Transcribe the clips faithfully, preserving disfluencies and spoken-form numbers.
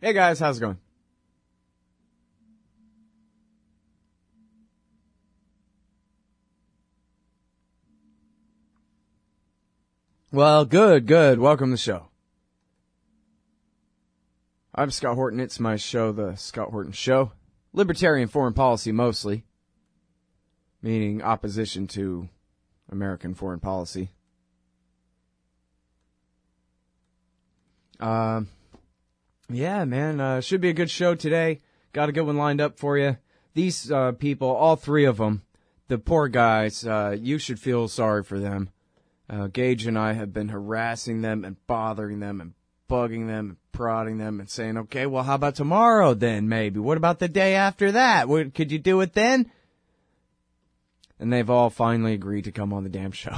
Hey guys, how's it going? Well, good, good. Welcome to the show. I'm Scott Horton. It's my show, The Scott Horton Show. Libertarian foreign policy mostly, meaning opposition to American foreign policy. Um, yeah, man, uh, should be a good show today. Got a good one lined up for you. These uh, people, all three of them, the poor guys, uh, you should feel sorry for them. Uh, Gage and I have been harassing them and bothering them and bugging them and prodding them and saying, okay, well, how about tomorrow then, maybe? What about the day after that? What, could you do it then? And they've all finally agreed to come on the damn show.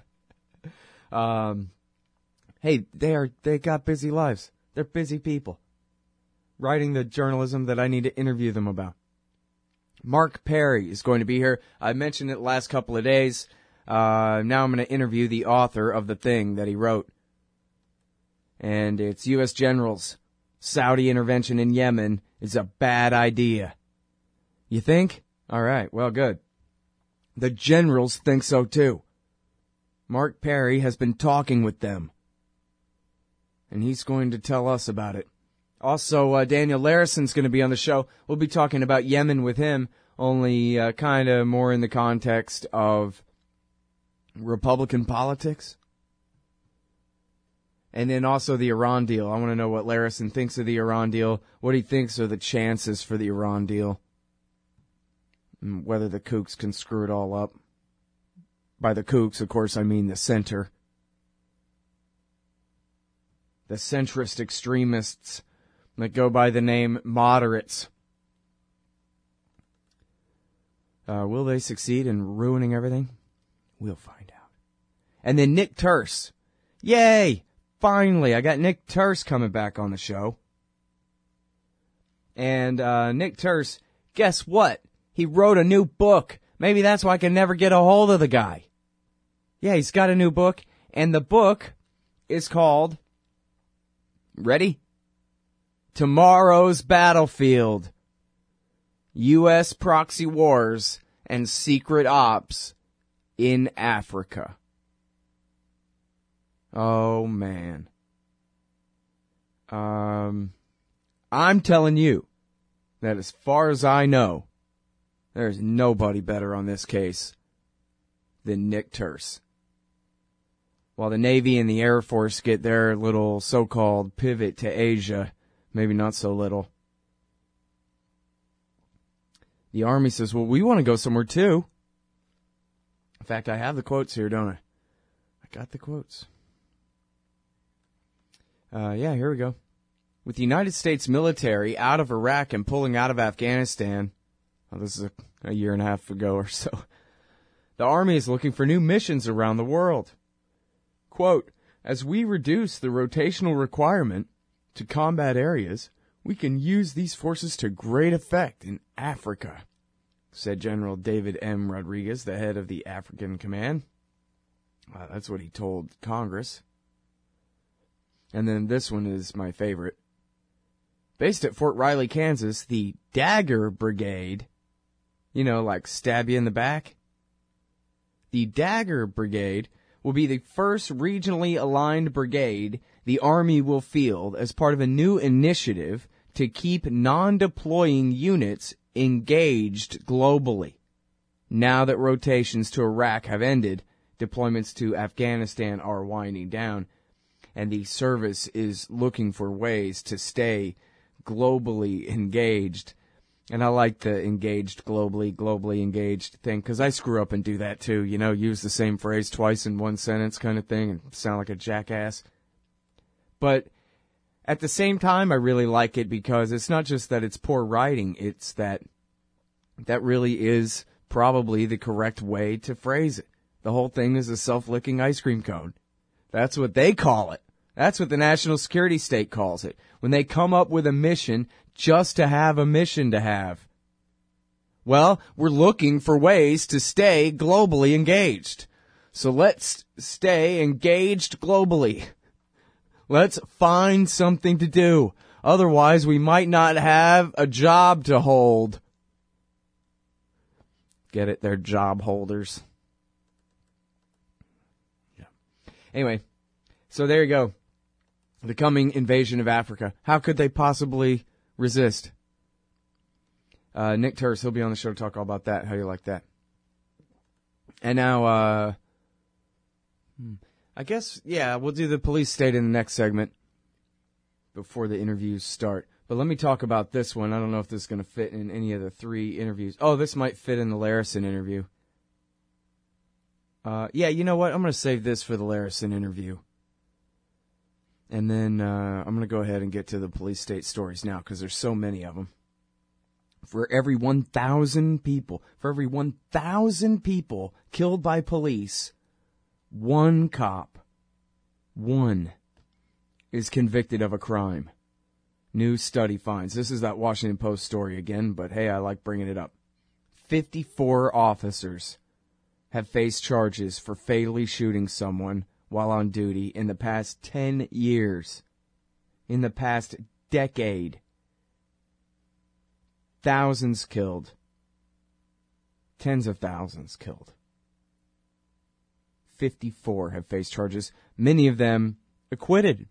um, hey, they are, they got busy lives. They're busy people. Writing the journalism that I need to interview them about. Mark Perry is going to be here. I mentioned it the last couple of days. Uh, now I'm going to interview the author of the thing that he wrote. And it's U S Generals. Saudi intervention in Yemen is a bad idea. You think? All right, well, good. The generals think so too. Mark Perry has been talking with them. And he's going to tell us about it. Also, uh, Daniel Larison's going to be on the show. We'll be talking about Yemen with him, only uh, kind of more in the context of Republican politics. And then also the Iran deal. I want to know what Larison thinks of the Iran deal, what he thinks are the chances for the Iran deal, and whether the kooks can screw it all up. By the kooks, of course, I mean the center. The centrist extremists that go by the name moderates. Uh, will they succeed in ruining everything? We'll find out. And then Nick Turse. Yay! Finally, I got Nick Turse coming back on the show. And uh, Nick Turse, guess what? He wrote a new book. Maybe that's why I can never get a hold of the guy. Yeah, he's got a new book. And the book is called... Ready? Tomorrow's Battlefield. U S Proxy Wars and Secret Ops in Africa. Oh, man. Um, I'm telling you that as far as I know, there's nobody better on this case than Nick Turse. While the Navy and the Air Force get their little so-called pivot to Asia, maybe not so little. The Army says, well, we want to go somewhere too. In fact, I have the quotes here, don't I? I got the quotes. Uh, yeah, here we go. With the United States military out of Iraq and pulling out of Afghanistan, well, this is a, a year and a half ago or so, the Army is looking for new missions around the world. Quote, as we reduce the rotational requirement to combat areas, we can use these forces to great effect in Africa, said General David M. Rodriguez, the head of the African Command. Wow, that's what he told Congress. And then this one is my favorite. Based at Fort Riley, Kansas, the Dagger Brigade, you know, like stab you in the back. The Dagger Brigade will be the first regionally aligned brigade the Army will field as part of a new initiative to keep non-deploying units engaged globally. Now that rotations to Iraq have ended, deployments to Afghanistan are winding down, and the service is looking for ways to stay globally engaged. And I like the engaged globally, globally engaged thing, because I screw up and do that too, you know, use the same phrase twice in one sentence kind of thing and sound like a jackass. But at the same time, I really like it because it's not just that it's poor writing, it's that that really is probably the correct way to phrase it. The whole thing is a self-licking ice cream cone. That's what they call it. That's what the national security state calls it. When they come up with a mission just to have a mission to have. Well, we're looking for ways to stay globally engaged. So let's stay engaged globally. Let's find something to do. Otherwise, we might not have a job to hold. Get it? They're job holders. Yeah. Anyway, so there you go. The coming invasion of Africa. How could they possibly resist? Uh, Nick Turse, he'll be on the show to talk all about that. How do you like that? And now, uh, I guess, yeah, we'll do the police state in the next segment before the interviews start. But let me talk about this one. I don't know if this is going to fit in any of the three interviews. Oh, this might fit in the Larison interview. Uh, yeah, you know what? I'm going to save this for the Larison interview. And then uh, I'm going to go ahead and get to the police state stories now because there's so many of them. For every one thousand people, for every one thousand people killed by police, one cop, one, is convicted of a crime. New study finds. This is that Washington Post story again, but hey, I like bringing it up. fifty-four officers have faced charges for fatally shooting someone while on duty in the past ten years. In the past decade. Thousands killed. Tens of thousands killed. fifty-four have faced charges, many of them acquitted.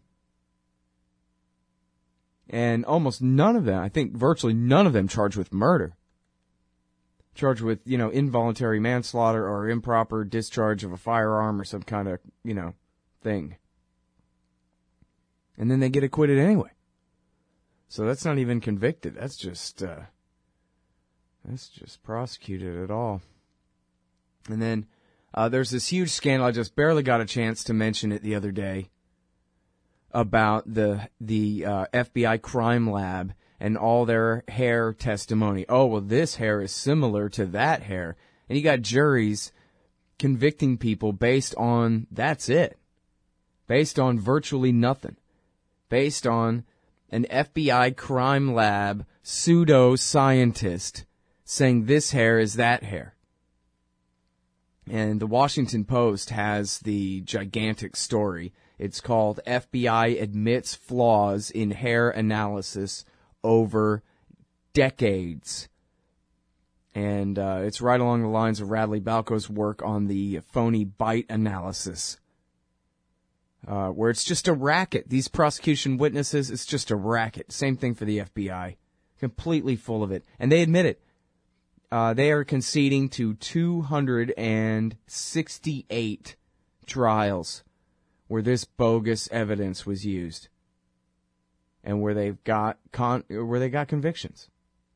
And almost none of them, I think virtually none of them charged with murder. Charged with, you know, involuntary manslaughter or improper discharge of a firearm or some kind of, you know, thing. And then they get acquitted anyway. So that's not even convicted. That's just, uh, that's just prosecuted at all. And then uh, there's this huge scandal. I just barely got a chance to mention it the other day about the the uh, F B I crime lab and all their hair testimony. Oh, well, this hair is similar to that hair. And you got juries convicting people based on, that's it. Based on virtually nothing. Based on an F B I crime lab pseudo-scientist saying this hair is that hair. And the Washington Post has the gigantic story. It's called F B I Admits Flaws in Hair Analysis Over Decades. And uh, it's right along the lines of Radley Balco's work on the phony bite analysis, uh, where it's just a racket. These prosecution witnesses, it's just a racket. Same thing for the F B I. Completely full of it. And they admit it. Uh, they are conceding to two hundred sixty-eight trials where this bogus evidence was used, and where they've got con- where they got convictions.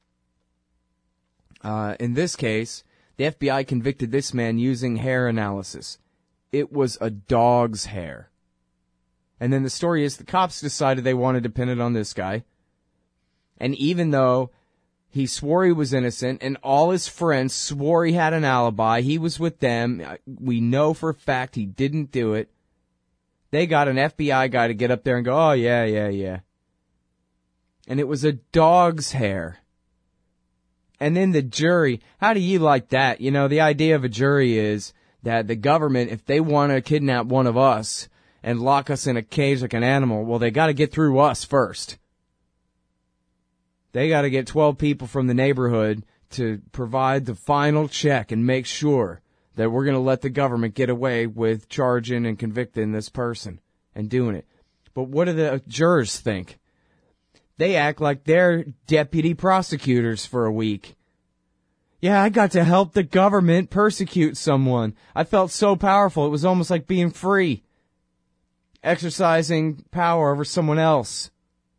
Uh, in this case, the F B I convicted this man using hair analysis. It was a dog's hair. And then the story is the cops decided they wanted to pin it on this guy. And even though he swore he was innocent and all his friends swore he had an alibi, he was with them, we know for a fact he didn't do it, they got an F B I guy to get up there and go, oh, yeah, yeah, yeah. And it was a dog's hair. And then the jury, how do you like that? You know, the idea of a jury is that the government, if they want to kidnap one of us and lock us in a cage like an animal, well, they got to get through us first. They got to get twelve people from the neighborhood to provide the final check and make sure that we're going to let the government get away with charging and convicting this person and doing it. But what do the jurors think? They act like they're deputy prosecutors for a week. Yeah, I got to help the government persecute someone. I felt so powerful. It was almost like being free. Exercising power over someone else.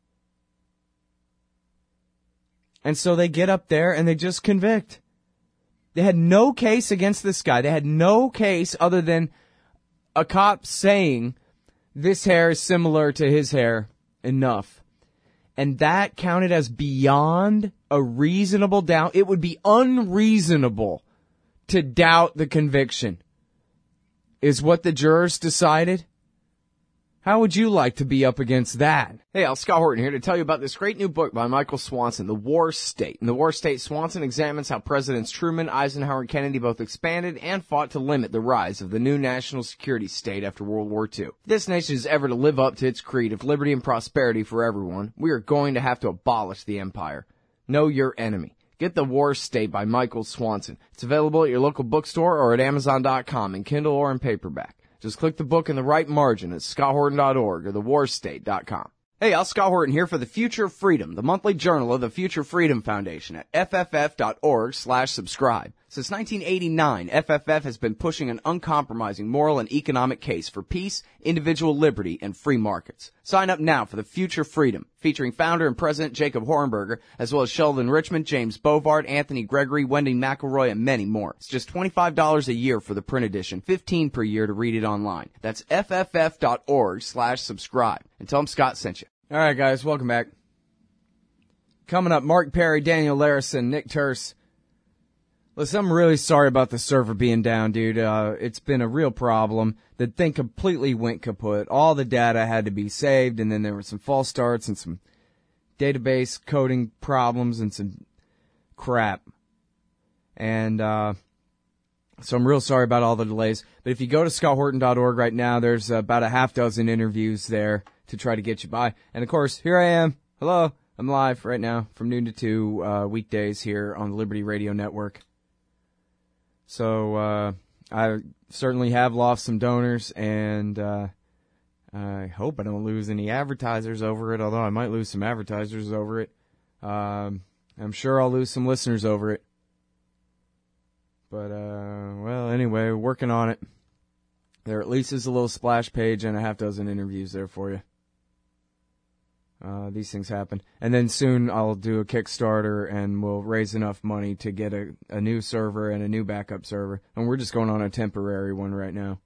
And so they get up there and they just convict. They had no case against this guy. They had no case other than a cop saying this hair is similar to his hair enough. And that counted as beyond a reasonable doubt. It would be unreasonable to doubt the conviction, is what the jurors decided. How would you like to be up against that? Hey, Al Scott Horton here to tell you about this great new book by Michael Swanson, The War State. In The War State, Swanson examines how Presidents Truman, Eisenhower, and Kennedy both expanded and fought to limit the rise of the new national security state after World War Two. If this nation is ever to live up to its creed of liberty and prosperity for everyone, we are going to have to abolish the empire. Know your enemy. Get The War State by Michael Swanson. It's available at your local bookstore or at Amazon dot com in Kindle or in paperback. Just click the book in the right margin at scott horton dot org or the war state dot com. Hey, Al Scott Horton here for The Future of Freedom, the monthly journal of the Future Freedom Foundation at f f f dot org slash subscribe. Since nineteen eighty-nine, F F F has been pushing an uncompromising moral and economic case for peace, individual liberty, and free markets. Sign up now for The Future Freedom, featuring founder and president Jacob Hornberger, as well as Sheldon Richmond, James Bovard, Anthony Gregory, Wendy McElroy, and many more. It's just twenty-five dollars a year for the print edition, fifteen dollars per year to read it online. That's f f f dot org slash subscribe. And tell them Scott sent you. All right, guys, welcome back. Coming up, Mark Perry, Daniel Larison, Nick Terse. Listen, I'm really sorry about the server being down, dude. Uh, it's been a real problem. The thing completely went kaput. All the data had to be saved, and then there were some false starts and some database coding problems and some crap. And uh, so I'm real sorry about all the delays. But if you go to scott horton dot org right now, there's about a half dozen interviews there to try to get you by. And, of course, here I am. Hello. I'm live right now from noon to two uh, weekdays here on the Liberty Radio Network. So uh, I certainly have lost some donors, and uh, I hope I don't lose any advertisers over it, although I might lose some advertisers over it. Um, I'm sure I'll lose some listeners over it. But, uh, well, anyway, working on it. There at least is a little splash page and a half dozen interviews there for you. Uh, these things happen. And then soon I'll do a Kickstarter and we'll raise enough money to get a, a new server and a new backup server. And we're just going on a temporary one right now.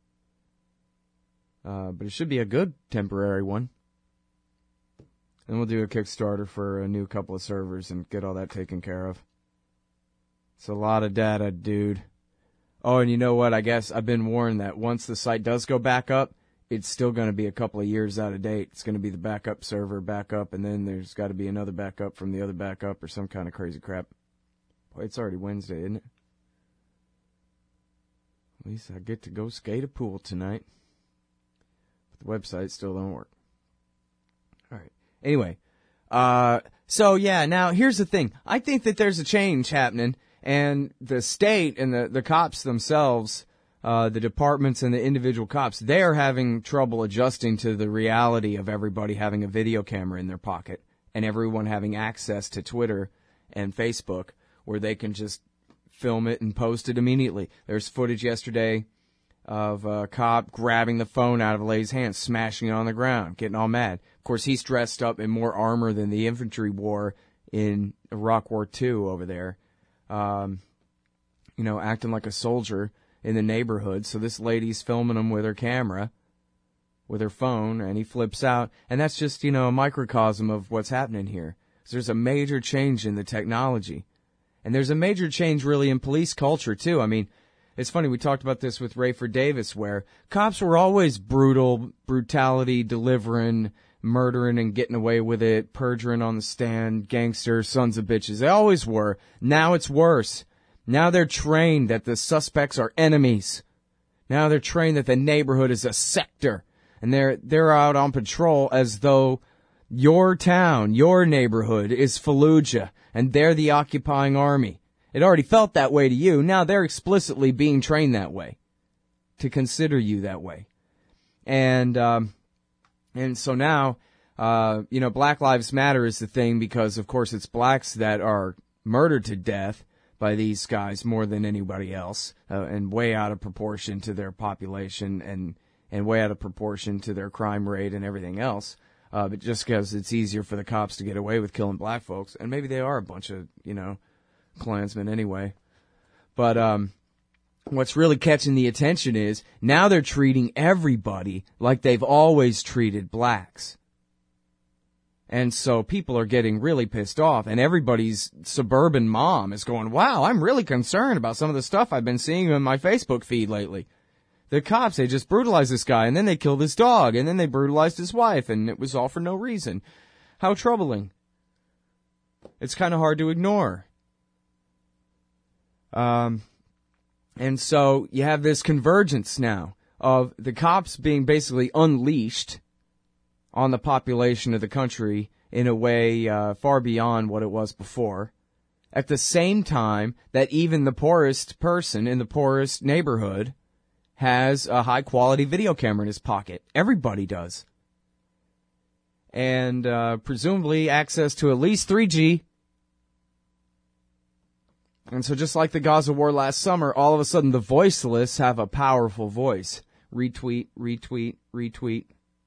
Uh, but it should be a good temporary one. And we'll do a Kickstarter for a new couple of servers and get all that taken care of. It's a lot of data, dude. Oh, and you know what? I guess I've been warned that once the site does go back up, it's still going to be a couple of years out of date. It's going to be the backup server backup, and then there's got to be another backup from the other backup or some kind of crazy crap. Boy, it's already Wednesday, isn't it? At least I get to go skate a pool tonight. But the website still don't work. All right. Anyway, uh, so yeah, now here's the thing. I think that there's a change happening, and the state and the, the cops themselves, Uh, the departments and the individual cops, they are having trouble adjusting to the reality of everybody having a video camera in their pocket and everyone having access to Twitter and Facebook where they can just film it and post it immediately. There's footage yesterday of a cop grabbing the phone out of a lady's hand, smashing it on the ground, getting all mad. Of course, he's dressed up in more armor than the infantry wore in Iraq War Two over there, um, you know, acting like a soldier in the neighborhood. So this lady's filming him with her camera, with her phone, and he flips out. And that's just, you know, a microcosm of what's happening here. So there's a major change in the technology. And there's a major change really in police culture, too. I mean, it's funny, we talked about this with Rayford Davis, where cops were always brutal, brutality, delivering, murdering and getting away with it, perjuring on the stand, gangsters, sons of bitches. They always were. Now it's worse. Now they're trained that the suspects are enemies. Now they're trained that the neighborhood is a sector. And they're they're out on patrol as though your town, your neighborhood is Fallujah, and they're the occupying army. It already felt that way to you. Now they're explicitly being trained that way, to consider you that way. And um, and so now, uh, you know, Black Lives Matter is the thing because, of course, it's blacks that are murdered to death by these guys more than anybody else, uh, and way out of proportion to their population and, and way out of proportion to their crime rate and everything else. Uh, but just because it's easier for the cops to get away with killing black folks, and maybe they are a bunch of, you know, Klansmen anyway. But um, what's really catching the attention is now they're treating everybody like they've always treated blacks. And so people are getting really pissed off, and everybody's suburban mom is going, wow, I'm really concerned about some of the stuff I've been seeing on my Facebook feed lately. The cops, they just brutalized this guy, and then they killed his dog, and then they brutalized his wife, and it was all for no reason. How troubling. It's kind of hard to ignore. Um, and so you have this convergence now of the cops being basically unleashed on the population of the country in a way uh, far beyond what it was before. At the same time that even the poorest person in the poorest neighborhood has a high-quality video camera in his pocket. Everybody does. And uh, presumably access to at least three G. And so just like the Gaza war last summer, all of a sudden the voiceless have a powerful voice. Retweet, retweet, retweet.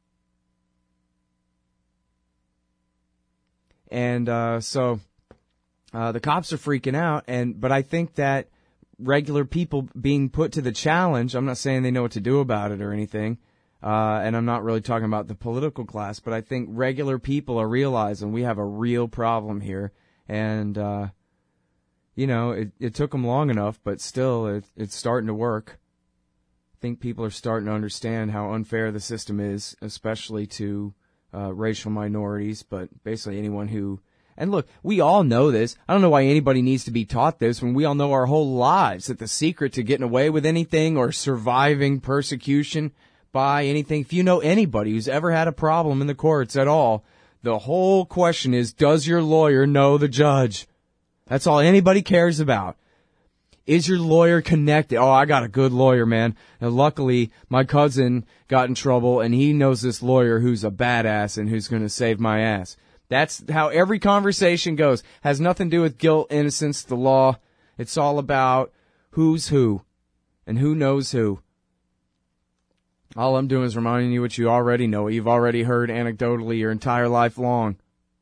And uh, so uh, the cops are freaking out, and but I think that regular people being put to the challenge, I'm not saying they know what to do about it or anything, uh, and I'm not really talking about the political class, but I think regular people are realizing we have a real problem here, and, uh, you know, it, it took them long enough, but still, it, it's starting to work. I think people are starting to understand how unfair the system is, especially to uh, racial minorities, but basically anyone who... And look, we all know this. I don't know why anybody needs to be taught this when we all know our whole lives that the secret to getting away with anything or surviving persecution by anything, if you know anybody who's ever had a problem in the courts at all, the whole question is, does your lawyer know the judge? That's all anybody cares about. Is your lawyer connected? Oh, I got a good lawyer, man. And luckily, my cousin got in trouble, and he knows this lawyer who's a badass and who's going to save my ass. That's how every conversation goes. Has nothing to do with guilt, innocence, the law. It's all about who's who and who knows who. All I'm doing is reminding you what you already know, what you've already heard anecdotally your entire life long.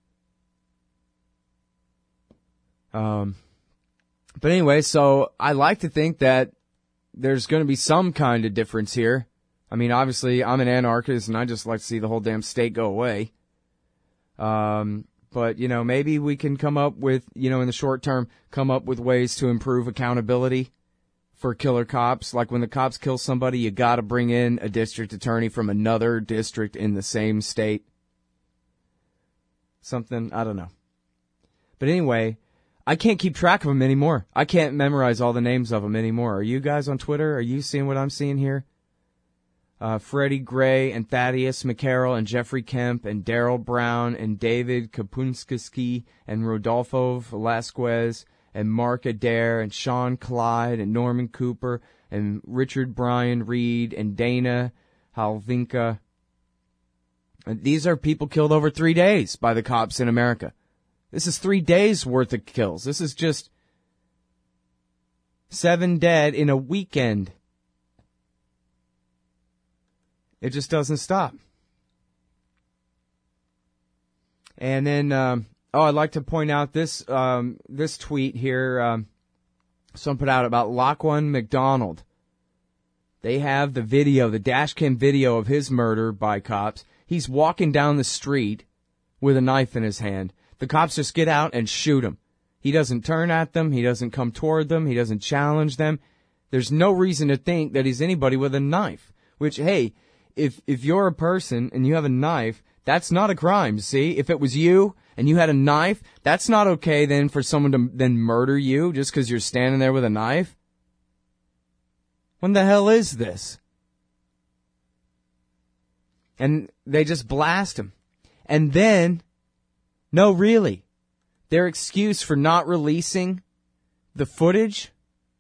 Um, but anyway, so I like to think that there's going to be some kind of difference here. I mean, obviously, I'm an anarchist, and I just like to see the whole damn state go away. Um, but, you know, maybe we can come up with, you know, in the short term, come up with ways to improve accountability for killer cops. Like when the cops kill somebody, you gotta bring in a district attorney from another district in the same state. Something, I don't know. But anyway, I can't keep track of them anymore. I can't memorize all the names of them anymore. Are you guys on Twitter? Are you seeing what I'm seeing here? Uh, Freddie Gray and Thaddeus McCarroll and Jeffrey Kemp and Daryl Brown and David Kapunskiski and Rodolfo Velasquez and Mark Adair and Sean Clyde and Norman Cooper and Richard Bryan Reed and Dana Halvinka. And these are people killed over three days by the cops in America. This is three days worth of kills. This is just seven dead in a weekend. It just doesn't stop. And then, um, oh, I'd like to point out this um, this tweet here. Um, someone put out about Laquan McDonald. They have the video, the dash cam video of his murder by cops. He's walking down the street with a knife in his hand. The cops just get out and shoot him. He doesn't turn at them. He doesn't come toward them. He doesn't challenge them. There's no reason to think that he's anybody with a knife. Which, hey, if if you're a person and you have a knife, that's not a crime, see? If it was you and you had a knife, that's not okay then for someone to then murder you just because you're standing there with a knife. What the hell is this? And they just blast him. And then, no, really, their excuse for not releasing the footage?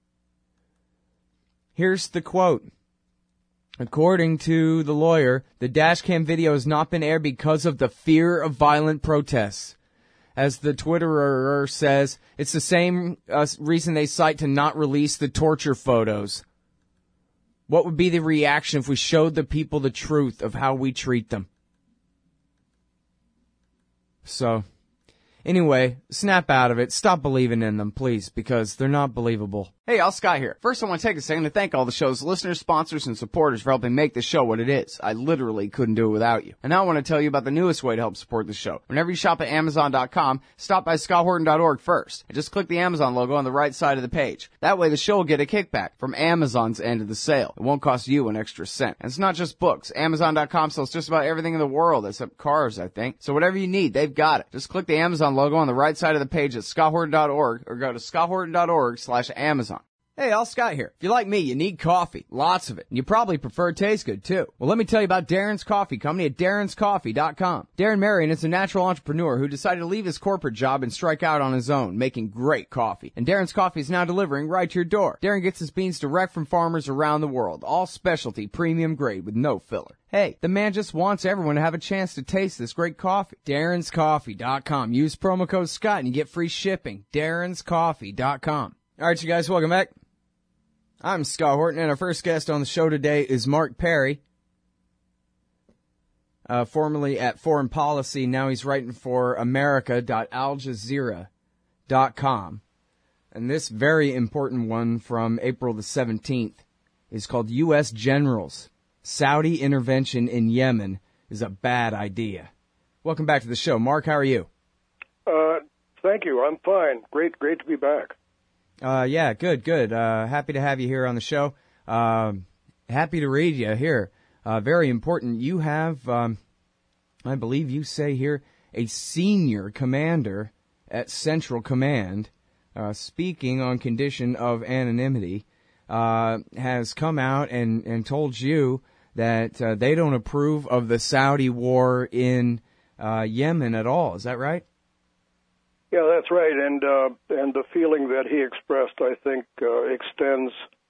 Here's the quote. According to the lawyer, the dashcam video has not been aired because of the fear of violent protests. As the Twitterer says, it's the same uh, reason they cite to not release the torture photos. What would be the reaction if we showed the people the truth of how we treat them? So, Anyway, snap out of it. Stop believing in them, please, because they're not believable. Hey, Al Scott here. First, I want to take a second to thank all the show's listeners, sponsors, and supporters for helping make the show what it is. I literally couldn't do it without you. And now I want to tell you about the newest way to help support the show. Whenever you shop at Amazon dot com, stop by Scott Horton dot org first, and just click the Amazon logo on the right side of the page. That way the show will get a kickback from Amazon's end of the sale. It won't cost you an extra cent. And it's not just books. Amazon dot com sells just about everything in the world, except cars, I think. So whatever you need, they've got it. Just click the Amazon logo on the right side of the page at Scott Horton dot org or go to Scott Horton dot org slash Amazon. Hey, Al Scott here. If you're like me, you need coffee. Lots of it. And you probably prefer it tastes good, too. Well, let me tell you about Darren's Coffee Company at Darren's Coffee dot com. Darren Marion is a natural entrepreneur who decided to leave his corporate job and strike out on his own, making great coffee. And Darren's Coffee is now delivering right to your door. Darren gets his beans direct from farmers around the world. All specialty, premium grade with no filler. Hey, the man just wants everyone to have a chance to taste this great coffee. Darren's Coffee dot com. Use promo code Scott and you get free shipping. Darren's Coffee dot com. All right, you guys, welcome back. I'm Scott Horton, and our first guest on the show today is Mark Perry, uh, formerly at Foreign Policy. Now he's writing for America dot Al Jazeera dot com. And this very important one from April the seventeenth is called U S Generals. Saudi Intervention in Yemen is a bad idea. Welcome back to the show. Mark, how are you? Uh, thank you. I'm fine. Great, great to be back. Uh, yeah, good, good. Uh, happy to have you here on the show. Uh, happy to read you here. Uh, very important. You have, um, I believe you say here, a senior commander at Central Command, uh, speaking on condition of anonymity, uh, has come out and, and told you that uh, they don't approve of the Saudi war in uh, Yemen at all. Is that right? Yeah, that's right, and uh, and the feeling that he expressed, I think, uh, extends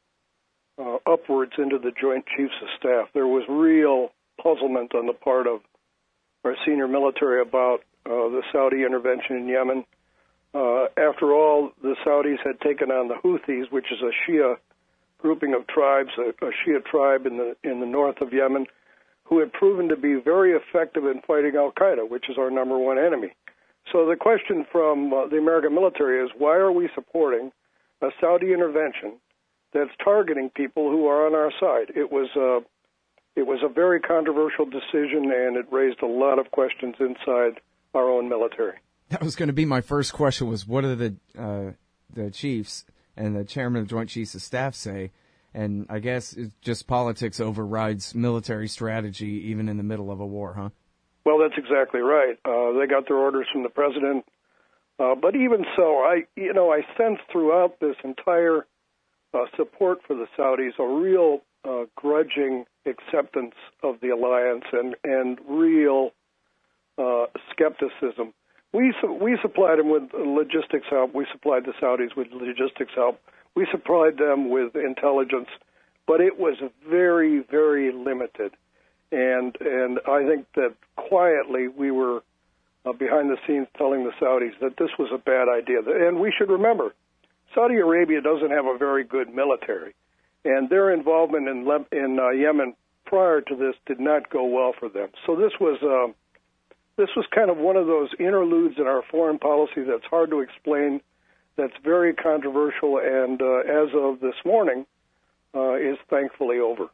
uh, upwards into the Joint Chiefs of Staff. There was real puzzlement on the part of our senior military about uh, the Saudi intervention in Yemen. Uh, after all, the Saudis had taken on the Houthis, which is a Shia grouping of tribes, a, a Shia tribe in the in the north of Yemen, who had proven to be very effective in fighting al-Qaeda, which is our number one enemy. So the question from uh, the American military is, why are we supporting a Saudi intervention that's targeting people who are on our side? It was uh, it was a very controversial decision, and it raised a lot of questions inside our own military. That was going to be my first question, was what do the uh, the chiefs and the chairman of the Joint Chiefs of Staff say? And I guess it's just politics overrides military strategy even in the middle of a war, huh? Well, that's exactly right. Uh, they got their orders from the president. Uh, but even so, I, you know, I sense throughout this entire uh, support for the Saudis a real uh, grudging acceptance of the alliance and, and real uh, skepticism. We su- we supplied them with logistics help. We supplied the Saudis with logistics help. We supplied them with intelligence, but it was very, very limited. And and I think that quietly we were uh, behind the scenes telling the Saudis that this was a bad idea. And we should remember, Saudi Arabia doesn't have a very good military, and their involvement in Le- in uh, Yemen prior to this did not go well for them. So this was uh, this was kind of one of those interludes in our foreign policy that's hard to explain, that's very controversial, and uh, as of this morning, uh, is thankfully over.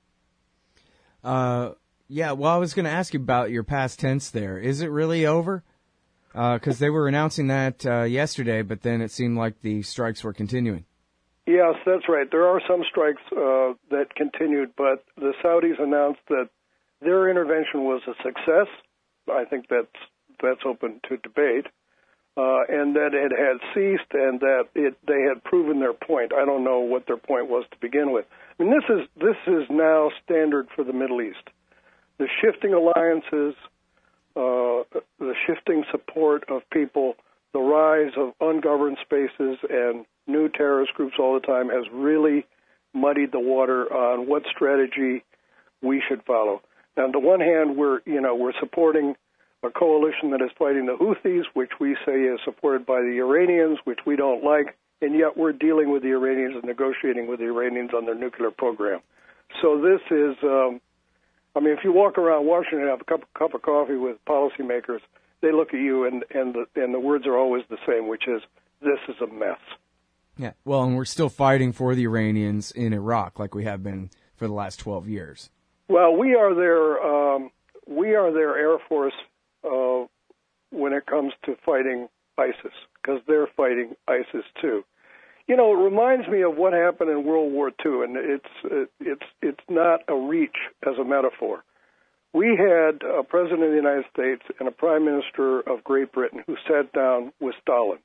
Uh. Yeah, well, I was going to ask you about your past tense there. Is it really over? Because uh, they were announcing that uh, yesterday, but then it seemed like the strikes were continuing. Yes, that's right. There are some strikes uh, that continued, but the Saudis announced that their intervention was a success. I think that's that's open to debate, uh, and that it had ceased, and that it they had proven their point. I don't know what their point was to begin with. I mean, this is this is now standard for the Middle East. The shifting alliances, uh, the shifting support of people, the rise of ungoverned spaces and new terrorist groups all the time has really muddied the water on what strategy we should follow. Now, on the one hand, we're you know we're supporting a coalition that is fighting the Houthis, which we say is supported by the Iranians, which we don't like, and yet we're dealing with the Iranians and negotiating with the Iranians on their nuclear program. So this is. Um, I mean, if you walk around Washington and have a cup, cup of coffee with policymakers, they look at you and and the, and the words are always the same, which is, this is a mess. Yeah, well, and we're still fighting for the Iranians in Iraq like we have been for the last twelve years. Well, we are their um, we are their Air Force uh, when it comes to fighting ISIS, because they're fighting ISIS too. You know, it reminds me of what happened in World War Two, and it's it's it's not a reach as a metaphor. We had a president of the United States and a prime minister of Great Britain who sat down with Stalin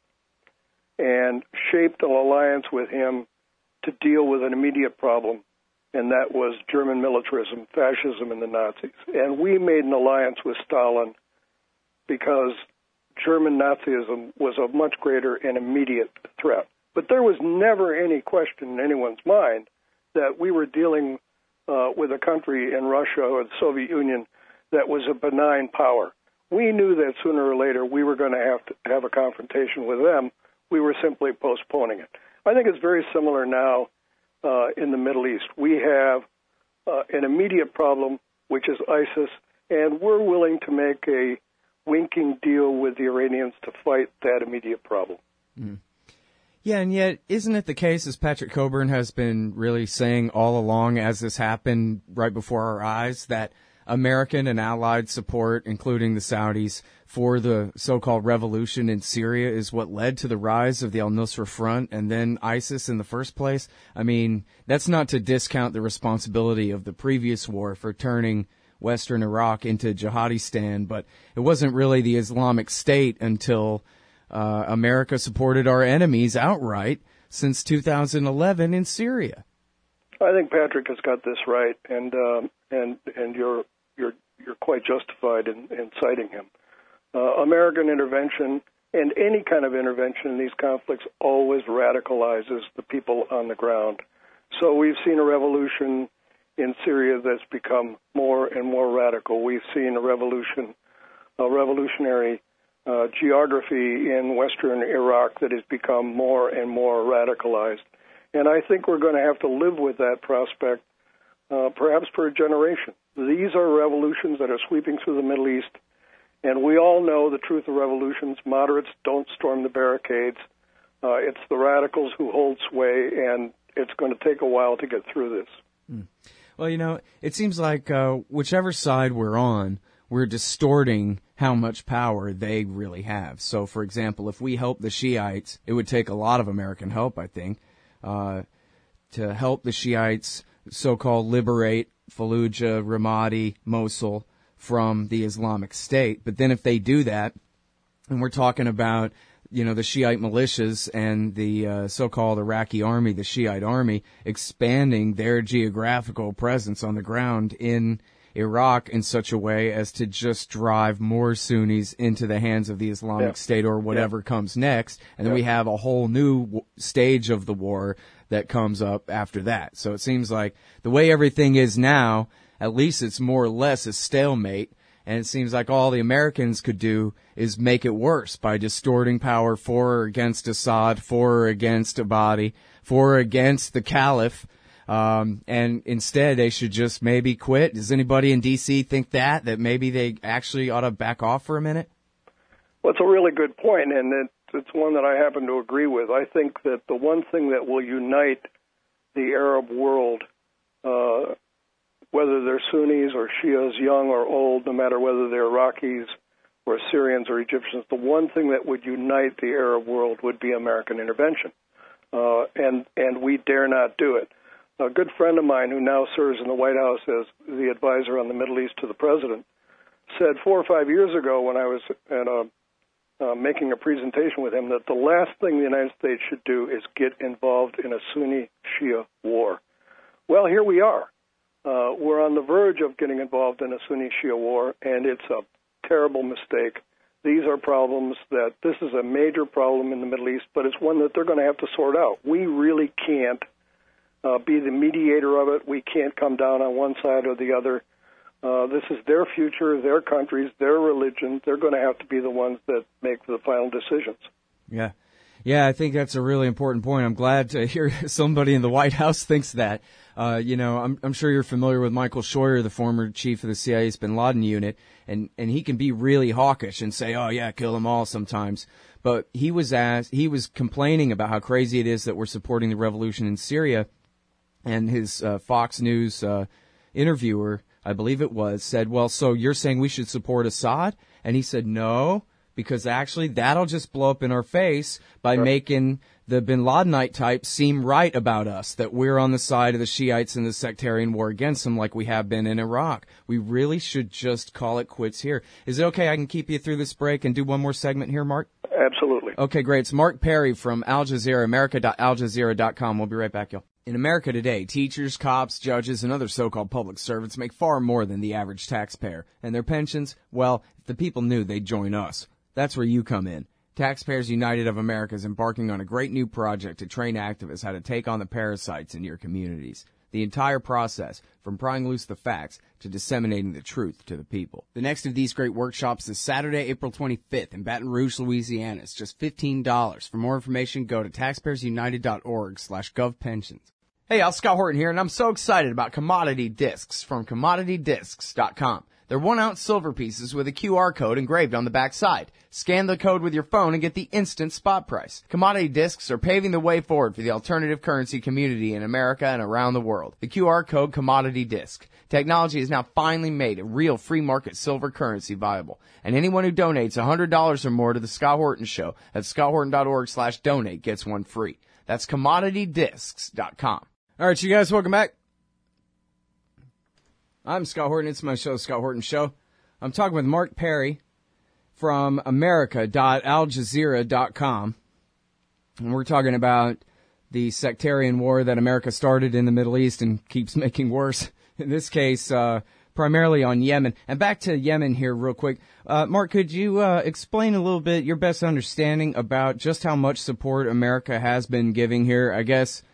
and shaped an alliance with him to deal with an immediate problem, and that was German militarism, fascism, and the Nazis. And we made an alliance with Stalin because German Nazism was a much greater and immediate threat. But there was never any question in anyone's mind that we were dealing uh, with a country in Russia or the Soviet Union that was a benign power. We knew that sooner or later we were going to have to have a confrontation with them. We were simply postponing it. I think it's very similar now uh, in the Middle East. We have uh, an immediate problem, which is ISIS, and we're willing to make a winking deal with the Iranians to fight that immediate problem. Mm. Yeah, and yet, isn't it the case, as Patrick Coburn has been really saying all along as this happened right before our eyes, that American and allied support, including the Saudis, for the so-called revolution in Syria is what led to the rise of the al-Nusra Front and then ISIS in the first place? I mean, that's not to discount the responsibility of the previous war for turning Western Iraq into Jihadistan, but it wasn't really the Islamic State until uh, America supported our enemies outright since two thousand eleven in Syria. I think Patrick has got this right, and um, and and you're you're you're quite justified in, in citing him. Uh, American intervention and any kind of intervention in these conflicts always radicalizes the people on the ground. So we've seen a revolution in Syria that's become more and more radical. We've seen a revolution, a revolutionary uh, geography in western Iraq that has become more and more radicalized. And I think we're going to have to live with that prospect, uh, perhaps for a generation. These are revolutions that are sweeping through the Middle East, and we all know the truth of revolutions. Moderates don't storm the barricades. Uh, it's the radicals who hold sway, and it's going to take a while to get through this. Mm. Well, you know, it seems like uh, whichever side we're on, we're distorting how much power they really have. So, for example, if we help the Shiites, it would take a lot of American help, I think, uh, to help the Shiites so-called liberate Fallujah, Ramadi, Mosul from the Islamic State. But then if they do that, and we're talking about, you know, the Shiite militias and the uh, so-called Iraqi army, the Shiite army, expanding their geographical presence on the ground in Iraq in such a way as to just drive more Sunnis into the hands of the Islamic yeah. State or whatever yeah. comes next. And then yeah. we have a whole new w- stage of the war that comes up after that. So it seems like the way everything is now, at least it's more or less a stalemate. And it seems like all the Americans could do is make it worse by distorting power for or against Assad, for or against Abadi, for or against the Caliph. Um, and instead, they should just maybe quit. Does anybody in D C think that, that maybe they actually ought to back off for a minute? Well, it's a really good point, and it, it's one that I happen to agree with. I think that the one thing that will unite the Arab world, uh, whether they're Sunnis or Shias, young or old, no matter whether they're Iraqis or Syrians or Egyptians, the one thing that would unite the Arab world would be American intervention, uh, and and we dare not do it. A good friend of mine who now serves in the White House as the advisor on the Middle East to the president said four or five years ago when I was at a, uh, making a presentation with him that the last thing the United States should do is get involved in a Sunni-Shia war. Well, here we are. Uh, we're on the verge of getting involved in a Sunni-Shia war, and it's a terrible mistake. These are problems that, this is a major problem in the Middle East, but it's one that they're going to have to sort out. We really can't uh, be the mediator of it. We can't come down on one side or the other. Uh, this is their future, their countries, their religion. They're going to have to be the ones that make the final decisions. Yeah. Yeah, I think that's a really important point. I'm glad to hear somebody in the White House thinks that. Uh, you know, I'm, I'm sure you're familiar with Michael Scheuer, the former chief of the C I A's Bin Laden unit, and, and he can be really hawkish and say, oh yeah, kill them all sometimes. But he was asked, he was complaining about how crazy it is that we're supporting the revolution in Syria, and his uh, Fox News uh, interviewer, I believe it was, said, well, so you're saying we should support Assad? And he said, no, because actually that'll just blow up in our face by Sure. making the Bin Ladenite types seem right about us, that we're on the side of the Shiites in the sectarian war against them like we have been in Iraq. We really should just call it quits here. Is it okay I can keep you through this break and do one more segment here, Mark? Absolutely. Okay, great. It's Mark Perry from Al Jazeera, America dot al jazeera dot com. We'll be right back, y'all. In America today, teachers, cops, judges, and other so-called public servants make far more than the average taxpayer. And their pensions, well, if the people knew, they'd join us. That's where you come in. Taxpayers United of America is embarking on a great new project to train activists how to take on the parasites in your communities. The entire process, from prying loose the facts to disseminating the truth to the people. The next of these great workshops is Saturday, April twenty-fifth in Baton Rouge, Louisiana. It's just fifteen dollars. For more information, go to taxpayers united dot org slash gov pensions. Hey, y'all, Scott Horton here, and I'm so excited about Commodity Discs from commodity discs dot com. They're one-ounce silver pieces with a Q R code engraved on the back side. Scan the code with your phone and get the instant spot price. Commodity discs are paving the way forward for the alternative currency community in America and around the world. The Q R code Commodity Disc. Technology has now finally made a real free market silver currency viable. And anyone who donates one hundred dollars or more to the Scott Horton Show at scott horton dot org slash donate gets one free. That's commodity discs dot com. All right, you guys, welcome back. I'm Scott Horton. It's my show, Scott Horton Show. I'm talking with Mark Perry from America dot al jazeera dot com. And we're talking about the sectarian war that America started in the Middle East and keeps making worse. In this case, uh, primarily on Yemen. And back to Yemen here real quick. Uh, Mark, could you uh, explain a little bit your best understanding about just how much support America has been giving here? I guess